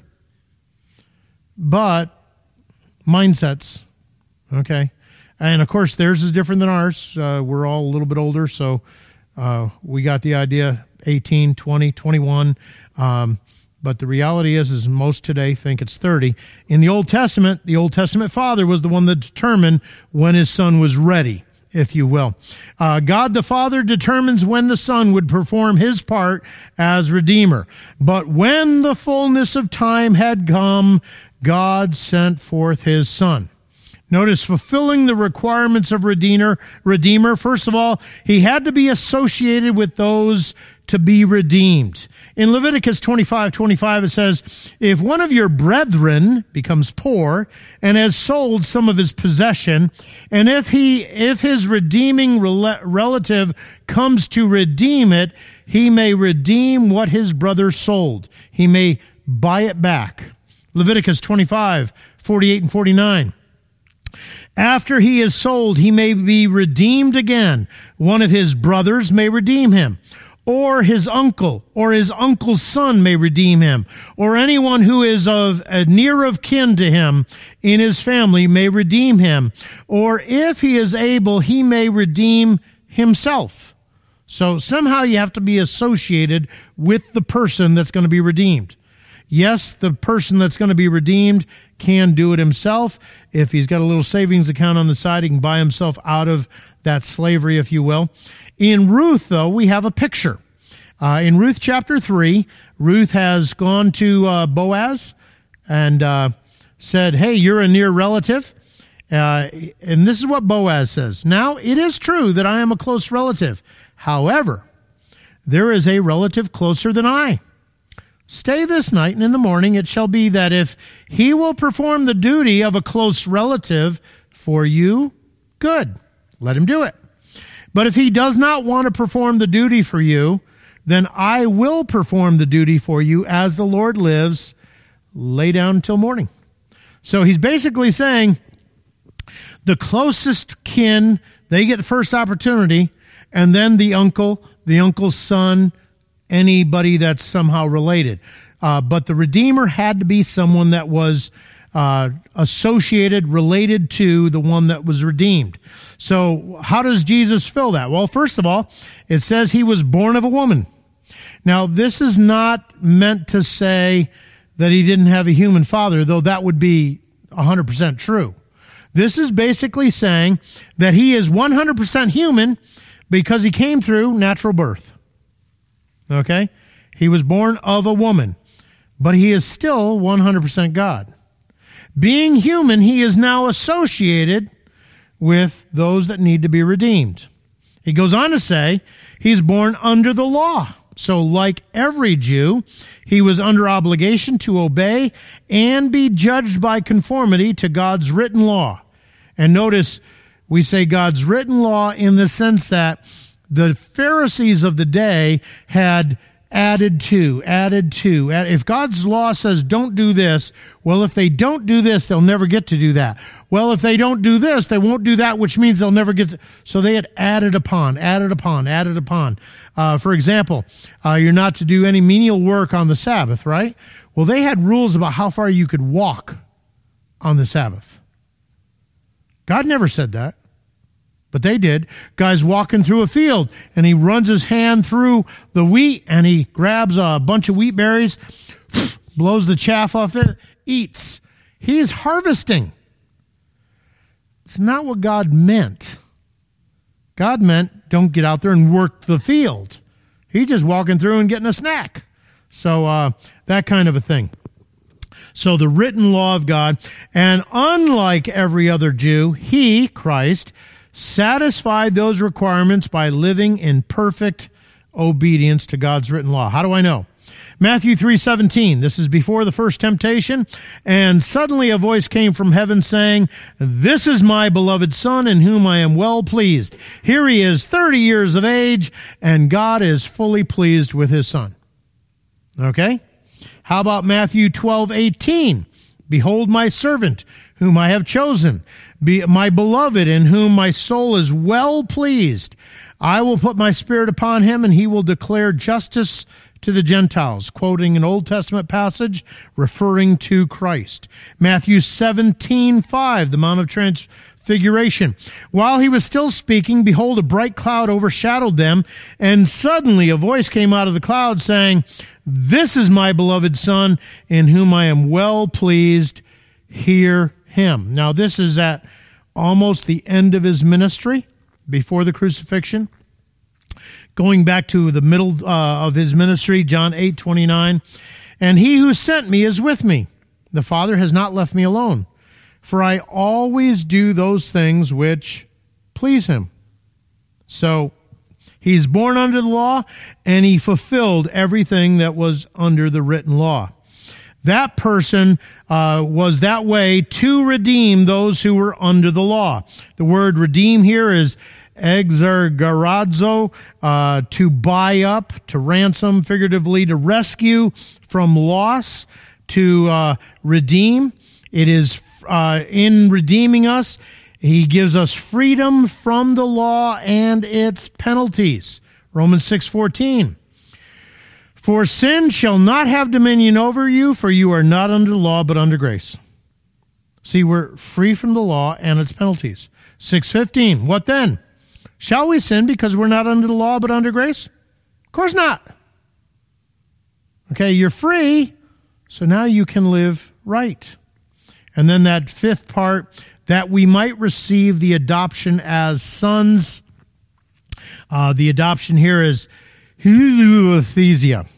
S1: But mindsets, okay? And, of course, theirs is different than ours. We're all a little bit older, so we got the idea, 18, 20, 21. But the reality is most today think it's 30. In the Old Testament father was the one that determined when his son was ready, if you will. God the Father determines when the Son would perform his part as Redeemer. But when the fullness of time had come, God sent forth his Son. Notice, fulfilling the requirements of Redeemer, first of all, he had to be associated with those to be redeemed. In Leviticus 25:25, it says, if one of your brethren becomes poor and has sold some of his possession, and if his redeeming relative comes to redeem it, he may redeem what his brother sold. He may buy it back. Leviticus 25:48 and 49. After he is sold, he may be redeemed again. One of his brothers may redeem him, or his uncle, or his uncle's son may redeem him, or anyone who is of a near of kin to him in his family may redeem him, or if he is able, he may redeem himself. So somehow you have to be associated with the person that's going to be redeemed. Yes, the person that's going to be redeemed can do it himself. If he's got a little savings account on the side, he can buy himself out of that slavery, if you will. In Ruth, though, we have a picture. In Ruth chapter 3, Ruth has gone to Boaz and said, hey, you're a near relative. And this is what Boaz says. Now, it is true that I am a close relative. However, there is a relative closer than I. Stay this night, and in the morning it shall be that if he will perform the duty of a close relative for you, good, let him do it. But if he does not want to perform the duty for you, then I will perform the duty for you as the Lord lives. Lay down until morning. So he's basically saying the closest kin, they get the first opportunity, and then the uncle's son, anybody that's somehow related. But the Redeemer had to be someone that was associated, related to the one that was redeemed. So how does Jesus fill that? Well, first of all, it says he was born of a woman. Now, this is not meant to say that he didn't have a human father, though that would be 100% true. This is basically saying that he is 100% human because he came through natural birth. Okay? He was born of a woman, but he is still 100% God. Being human, he is now associated with those that need to be redeemed. He goes on to say he's born under the law. So like every Jew, he was under obligation to obey and be judged by conformity to God's written law. And notice we say God's written law in the sense that the Pharisees of the day had added to. If God's law says don't do this, well, if they don't do this, they'll never get to do that. Well, if they don't do this, they won't do that, which means they'll never get to. So they had added upon. For example, you're not to do any menial work on the Sabbath, right? Well, they had rules about how far you could walk on the Sabbath. God never said that. But they did. Guy's walking through a field, and he runs his hand through the wheat, and he grabs a bunch of wheat berries, blows the chaff off it, eats. He's harvesting. It's not what God meant. God meant don't get out there and work the field. He's just walking through and getting a snack. So that kind of a thing. So the written law of God, and unlike every other Jew, he, Christ, satisfied those requirements by living in perfect obedience to God's written law. How do I know? Matthew 3:17, this is before the first temptation. And suddenly a voice came from heaven saying, "This is my beloved Son in whom I am well pleased." Here he is, 30 years of age, and God is fully pleased with his Son. Okay? How about Matthew 12:18? Behold my servant, whom I have chosen, my beloved, in whom my soul is well pleased. I will put my spirit upon him, and he will declare justice to the Gentiles," quoting an Old Testament passage referring to Christ. Matthew 17:5, the Mount of Transfiguration. "While he was still speaking, behold, a bright cloud overshadowed them, and suddenly a voice came out of the cloud saying, 'This is my beloved Son, in whom I am well pleased. Hear him.'" Now, this is at almost the end of his ministry before the crucifixion. Going back to the middle of his ministry, John 8:29, "And he who sent me is with me. The Father has not left me alone, for I always do those things which please him." So he's born under the law, and he fulfilled everything that was under the written law. That person was that way to redeem those who were under the law. The word redeem here is exergarazo, to buy up, to ransom, figuratively, to rescue from loss, to redeem. It is in redeeming us, he gives us freedom from the law and its penalties. Romans 6:14. "For sin shall not have dominion over you, for you are not under law, but under grace." See, we're free from the law and its penalties. 6:15. "What then? Shall we sin because we're not under the law, but under grace? Of course not." Okay, you're free, so now you can live right. And then that fifth part, that we might receive the adoption as sons. The adoption here is hulothesia.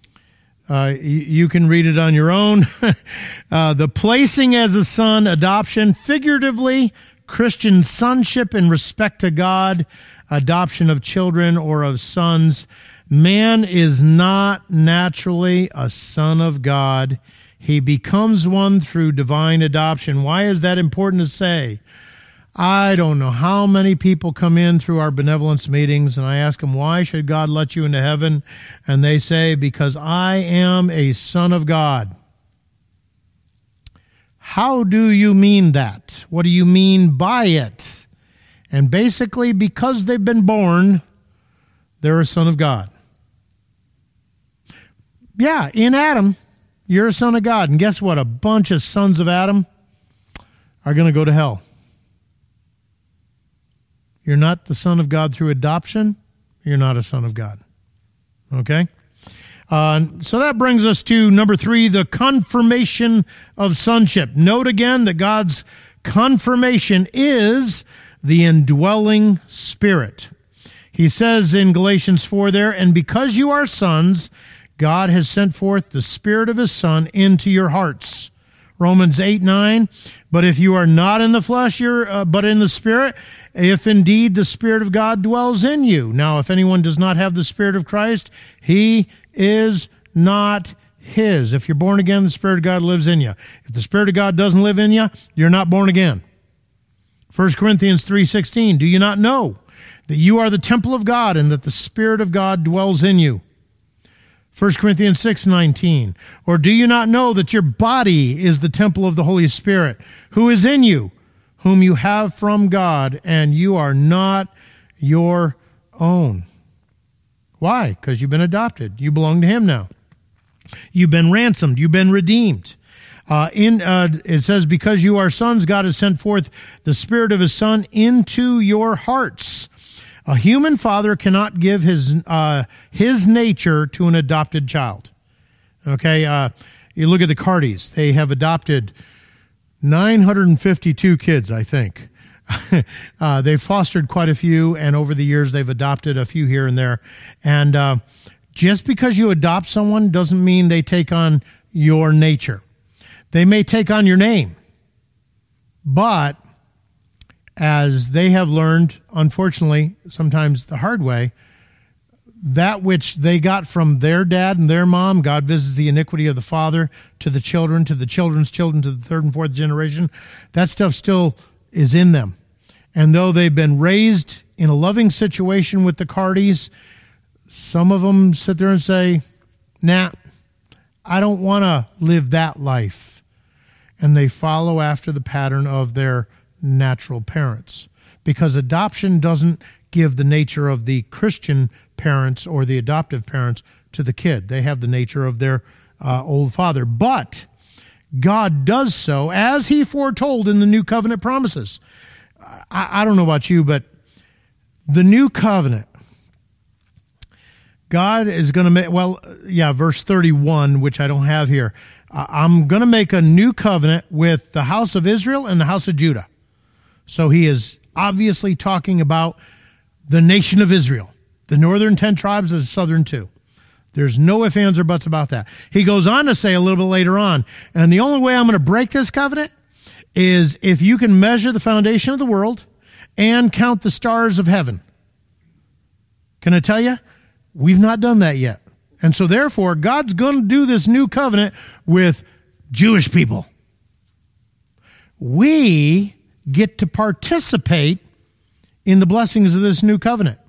S1: You can read it on your own. The placing as a son, adoption, figuratively, Christian sonship in respect to God, adoption of children or of sons. Man is not naturally a son of God. He becomes one through divine adoption. Why is that important to say? I don't know how many people come in through our benevolence meetings, and I ask them, why should God let you into heaven? And they say, because I am a son of God. How do you mean that? What do you mean by it? And basically, because they've been born, they're a son of God. Yeah, in Adam, you're a son of God. And guess what? A bunch of sons of Adam are going to go to hell. You're not the son of God through adoption. You're not a son of God. Okay? So that brings us to number 3, the confirmation of sonship. Note again that God's confirmation is the indwelling Spirit. He says in Galatians 4 there, "And because you are sons, God has sent forth the Spirit of His Son into your hearts." Romans 8:9, "But if you are not in the flesh, but in the Spirit, if indeed the Spirit of God dwells in you. Now, if anyone does not have the Spirit of Christ, he is not his." If you're born again, the Spirit of God lives in you. If the Spirit of God doesn't live in you, you're not born again. 1 Corinthians 3:16, "Do you not know that you are the temple of God and that the Spirit of God dwells in you?" 1 Corinthians 6:19, "Or do you not know that your body is the temple of the Holy Spirit, who is in you, whom you have from God, and you are not your own?" Why? Because you've been adopted. You belong to Him now. You've been ransomed. You've been redeemed. It says, because you are sons, God has sent forth the Spirit of His Son into your hearts. A human father cannot give his nature to an adopted child. Okay, you look at the Cardis. They have adopted 952 kids, I think. They've fostered quite a few, and over the years they've adopted a few here and there. And just because you adopt someone doesn't mean they take on your nature. They may take on your name, but as they have learned, unfortunately, sometimes the hard way, that which they got from their dad and their mom, God visits the iniquity of the father to the children, to the children's children, to the third and fourth generation. That stuff still is in them. And though they've been raised in a loving situation with the Cardis, some of them sit there and say, nah, I don't want to live that life. and they follow after the pattern of their natural parents. Because adoption doesn't give the nature of the Christian parents or the adoptive parents to the kid. They have the nature of their old father. But God does so as he foretold in the new covenant promises. I don't know about you, but the new covenant, God is going to make, verse 31, which I don't have here. I'm going to make a new covenant with the house of Israel and the house of Judah. So he is obviously talking about the nation of Israel, the northern 10 tribes and the southern 2. There's no ifs, ands, or buts about that. He goes on to say a little bit later on, and the only way I'm going to break this covenant is if you can measure the foundation of the world and count the stars of heaven. Can I tell you? We've not done that yet. And so therefore, God's going to do this new covenant with Jewish people. We get to participate in the blessings of this new covenant.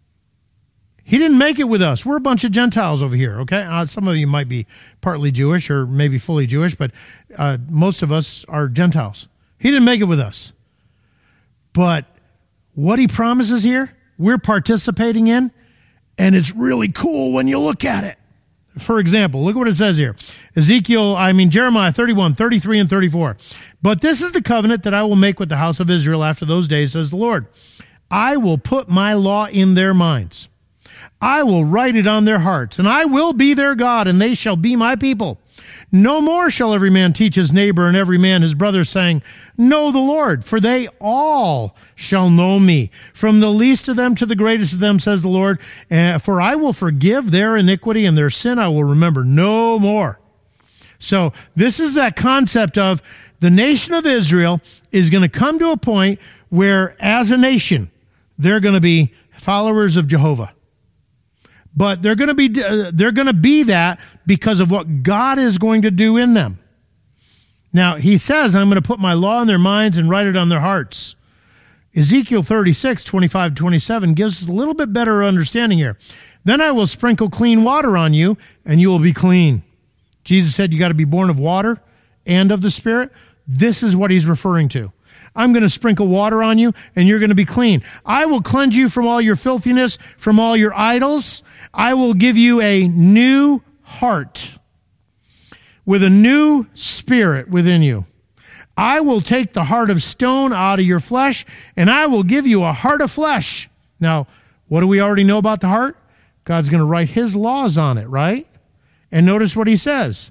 S1: He didn't make it with us. We're a bunch of Gentiles over here, okay? Some of you might be partly Jewish or maybe fully Jewish, but most of us are Gentiles. He didn't make it with us. But what he promises here, we're participating in, and it's really cool when you look at it. For example, look what it says here. Jeremiah 31, 33, and 34. But this is the covenant that I will make with the house of Israel after those days, says the Lord. I will put my law in their minds. I will write it on their hearts, and I will be their God, and they shall be my people. No more shall every man teach his neighbor and every man his brother, saying, Know the Lord, for they all shall know me, from the least of them to the greatest of them, says the Lord. For I will forgive their iniquity, and their sin I will remember no more. So this is that concept of the nation of Israel is going to come to a point where, as a nation, they're going to be followers of Jehovah. But they're going to be that because of what God is going to do in them. Now, he says, I'm going to put my law in their minds and write it on their hearts. Ezekiel 36, 25, 27 gives us a little bit better understanding here. Then I will sprinkle clean water on you, and you will be clean. Jesus said you got to be born of water and of the Spirit. This is what he's referring to. I'm going to sprinkle water on you, and you're going to be clean. I will cleanse you from all your filthiness, from all your idols. I will give you a new heart with a new spirit within you. I will take the heart of stone out of your flesh, and I will give you a heart of flesh. Now, what do we already know about the heart? God's going to write his laws on it, right? And notice what he says.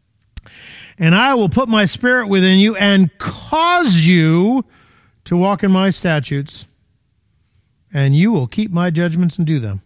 S1: And I will put my spirit within you and cause you to walk in my statutes, and you will keep my judgments and do them.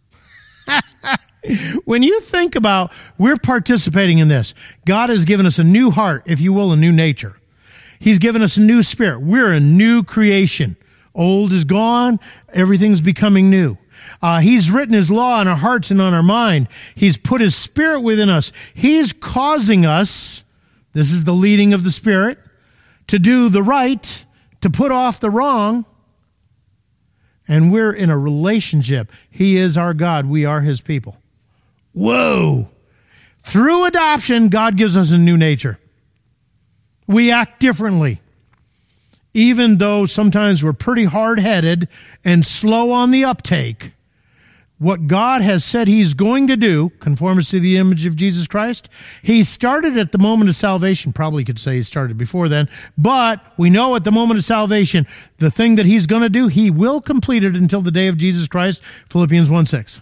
S1: When you think about, we're participating in this. God has given us a new heart, if you will, a new nature. He's given us a new spirit. We're a new creation. Old is gone. Everything's becoming new. He's written his law on our hearts and on our mind. He's put his spirit within us. He's causing us, this is the leading of the Spirit, to do the right, to put off the wrong. And we're in a relationship. He is our God. We are his people. Whoa! Through adoption, God gives us a new nature. We act differently. Even though sometimes we're pretty hard-headed and slow on the uptake, what God has said he's going to do, conforms to the image of Jesus Christ, he started at the moment of salvation. Probably could say he started before then, but we know at the moment of salvation, the thing that he's going to do, he will complete it until the day of Jesus Christ, Philippians 1:6.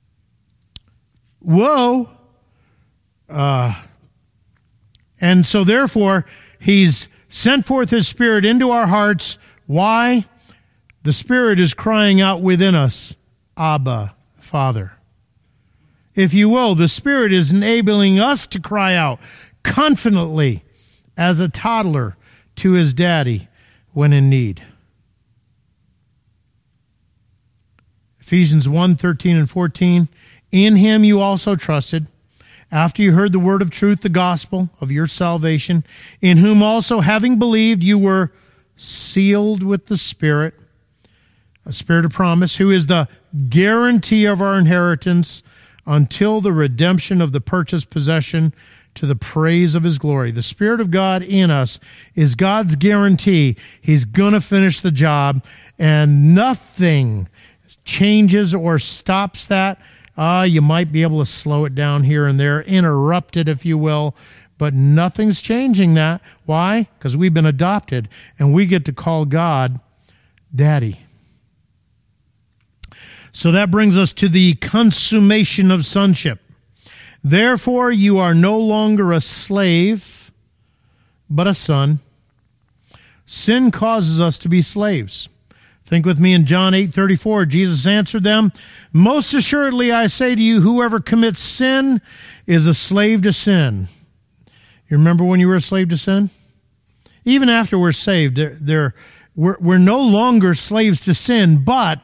S1: Whoa! And so therefore, he's sent forth his Spirit into our hearts. Why? The Spirit is crying out within us, Abba, Father. If you will, the Spirit is enabling us to cry out confidently as a toddler to his daddy when in need. Ephesians 1:13 and 14. In him you also trusted, after you heard the word of truth, the gospel of your salvation, in whom also, having believed, you were sealed with the Spirit, a Spirit of promise, who is the guarantee of our inheritance until the redemption of the purchased possession to the praise of his glory. The Spirit of God in us is God's guarantee. He's going to finish the job, and nothing changes or stops that. You might be able to slow it down here and there, interrupt it, if you will, but nothing's changing that. Why? Because we've been adopted, and we get to call God Daddy. So that brings us to the consummation of sonship. Therefore, you are no longer a slave, but a son. Sin causes us to be slaves. Think with me in John 8:34. Jesus answered them, "Most assuredly I say to you, whoever commits sin is a slave to sin." You remember when you were a slave to sin? Even after we're saved, we're no longer slaves to sin, but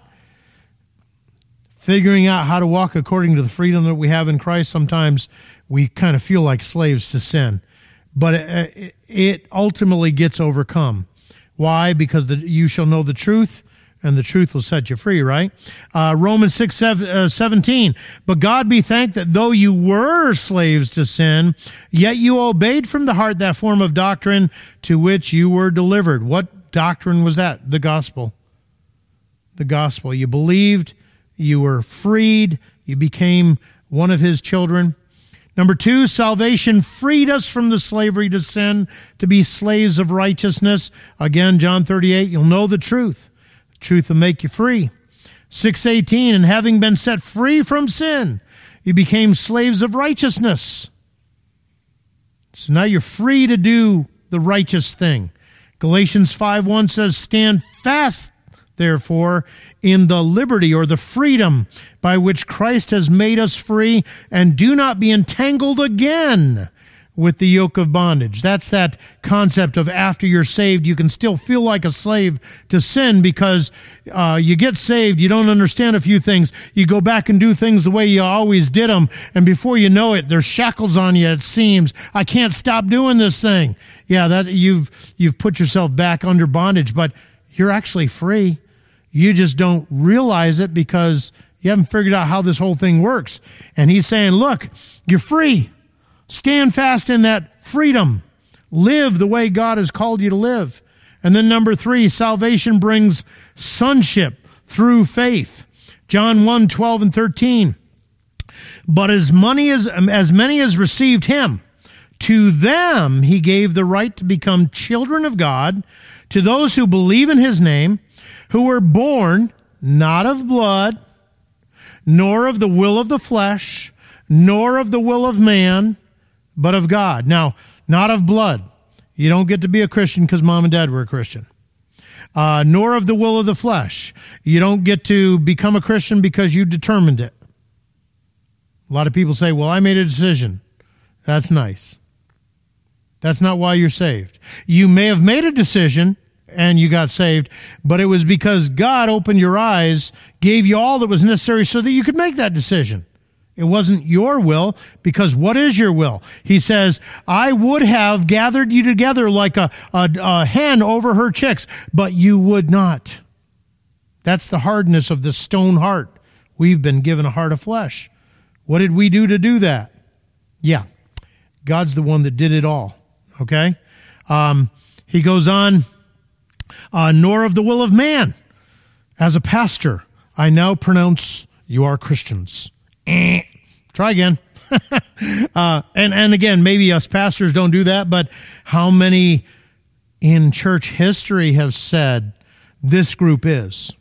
S1: figuring out how to walk according to the freedom that we have in Christ, sometimes we kind of feel like slaves to sin. But it ultimately gets overcome. Why? Because you shall know the truth, and the truth will set you free, right? Romans 6:17. But God be thanked that though you were slaves to sin, yet you obeyed from the heart that form of doctrine to which you were delivered. What doctrine was that? The gospel. The gospel. You believed, you were freed, you became one of his children. Number 2, salvation freed us from the slavery to sin to be slaves of righteousness. Again, John 38, you'll know the truth. The truth will make you free. 6:18, and having been set free from sin, you became slaves of righteousness. So now you're free to do the righteous thing. Galatians 5:1 says, stand fast, therefore, in the liberty or the freedom by which Christ has made us free, and do not be entangled again with the yoke of bondage. That's that concept of after you're saved, you can still feel like a slave to sin because you get saved, you don't understand a few things. You go back and do things the way you always did them, and before you know it, there's shackles on you, it seems. I can't stop doing this thing. Yeah, that you've put yourself back under bondage, but you're actually free. You just don't realize it because you haven't figured out how this whole thing works. And he's saying, look, you're free. Stand fast in that freedom. Live the way God has called you to live. And then number 3, salvation brings sonship through faith. John 1:12 and 13. But as many as received him, to them he gave the right to become children of God, to those who believe in his name, who were born not of blood, nor of the will of the flesh, nor of the will of man, but of God. Now, not of blood. You don't get to be a Christian because mom and dad were a Christian. Nor of the will of the flesh. You don't get to become a Christian because you determined it. A lot of people say, well, I made a decision. That's nice. That's not why you're saved. You may have made a decision and you got saved, but it was because God opened your eyes, gave you all that was necessary so that you could make that decision. It wasn't your will, because what is your will? He says, I would have gathered you together like a hen over her chicks, but you would not. That's the hardness of the stone heart. We've been given a heart of flesh. What did we do to do that? Yeah, God's the one that did it all, okay? He goes on, nor of the will of man. As a pastor, I now pronounce you are Christians. Try again. And again, maybe us pastors don't do that, but how many in church history have said this group is?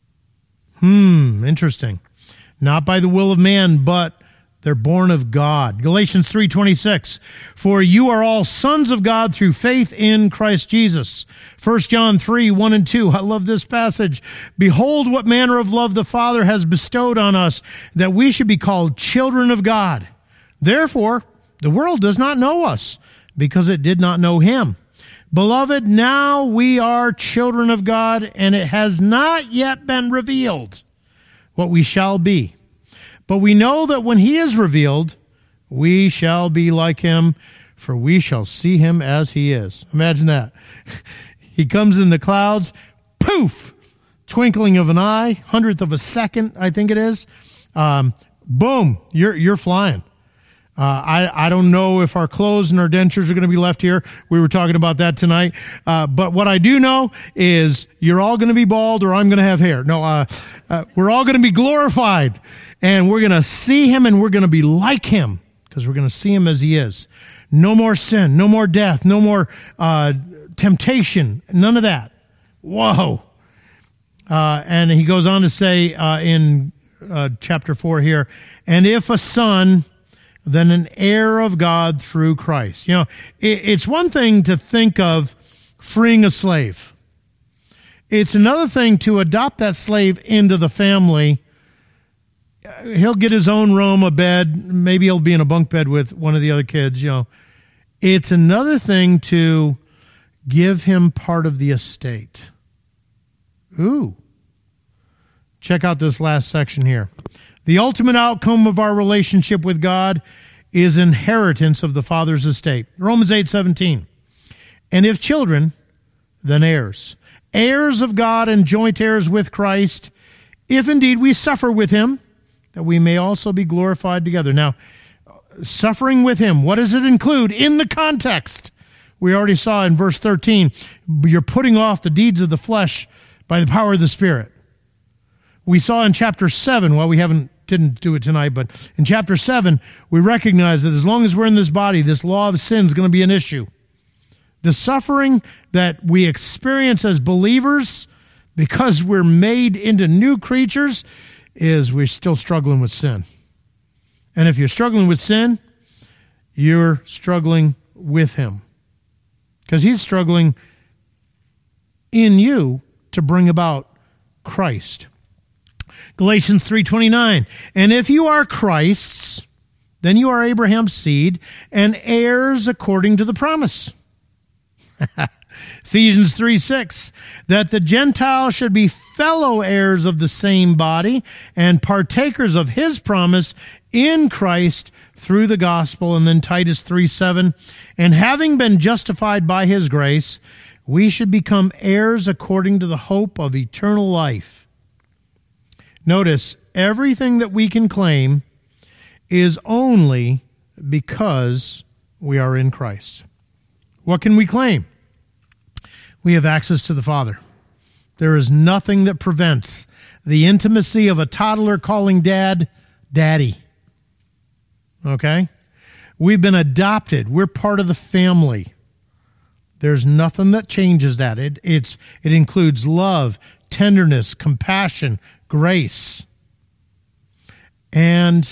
S1: Interesting. Not by the will of man, but they're born of God. Galatians 3:26, for you are all sons of God through faith in Christ Jesus. 1 John 3:1 and 2, I love this passage. Behold what manner of love the Father has bestowed on us, that we should be called children of God. Therefore, the world does not know us, because it did not know him. Beloved, now we are children of God, and it has not yet been revealed what we shall be. But we know that when he is revealed, we shall be like him, for we shall see him as he is. Imagine that. He comes in the clouds, poof, twinkling of an eye, 100th of a second, I think it is. Boom, you're flying. I don't know if our clothes and our dentures are going to be left here. We were talking about that tonight. But what I do know is you're all going to be bald or I'm going to have hair. No, we're all going to be glorified and we're going to see him and we're going to be like him because we're going to see him as he is. No more sin, no more death, no more temptation, none of that. Whoa. And he goes on to say in chapter 4 here, and if a son, then an heir of God through Christ. You know, it's one thing to think of freeing a slave. It's another thing to adopt that slave into the family. He'll get his own room, a bed. Maybe he'll be in a bunk bed with one of the other kids, you know. It's another thing to give him part of the estate. Ooh. Check out this last section here. The ultimate outcome of our relationship with God is inheritance of the Father's estate. Romans 8:17. And if children, then heirs. Heirs of God and joint heirs with Christ, if indeed we suffer with him, that we may also be glorified together. Now, suffering with him, what does it include in the context? We already saw in verse 13, you're putting off the deeds of the flesh by the power of the Spirit. We saw in chapter 7, well, didn't do it tonight, but in chapter 7, we recognize that as long as we're in this body, this law of sin is going to be an issue. The suffering that we experience as believers, because we're made into new creatures, is we're still struggling with sin. And if you're struggling with sin, you're struggling with him. Because he's struggling in you to bring about Christ. Galatians 3:29, and if you are Christ's, then you are Abraham's seed and heirs according to the promise. Ephesians 3:6, that the Gentiles should be fellow heirs of the same body and partakers of his promise in Christ through the gospel. And then Titus 3:7, and having been justified by his grace, we should become heirs according to the hope of eternal life. Notice, everything that we can claim is only because we are in Christ. What can we claim? We have access to the Father. There is nothing that prevents the intimacy of a toddler calling Dad, Daddy. Okay? We've been adopted. We're part of the family. There's nothing that changes that. It includes love, tenderness, compassion, grace. And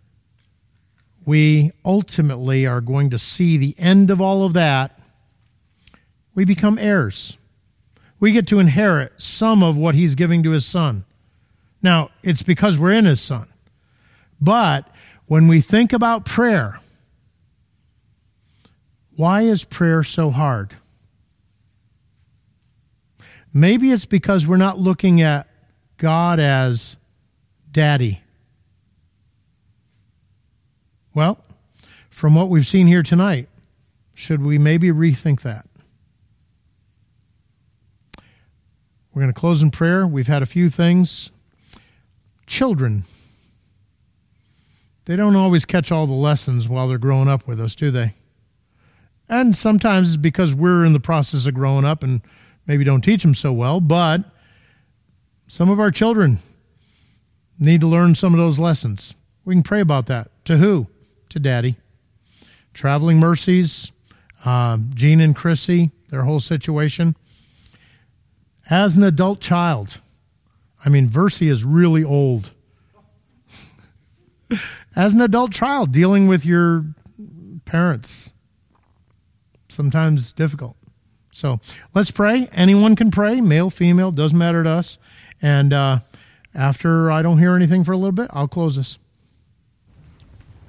S1: we ultimately are going to see the end of all of that. We become heirs. We get to inherit some of what he's giving to his son. Now, it's because we're in his son. But when we think about prayer, why is prayer so hard? Maybe it's because we're not looking at God as Daddy. Well, from what we've seen here tonight, should we maybe rethink that? We're going to close in prayer. We've had a few things. Children, they don't always catch all the lessons while they're growing up with us, do they? And sometimes it's because we're in the process of growing up and maybe don't teach them so well, but some of our children need to learn some of those lessons. We can pray about that. To who? To Daddy. Traveling mercies, Gene and Chrissy, their whole situation. As an adult child, Versi is really old. As an adult child, dealing with your parents, sometimes difficult. So let's pray. Anyone can pray, male, female, doesn't matter to us. And after I don't hear anything for a little bit, I'll close this.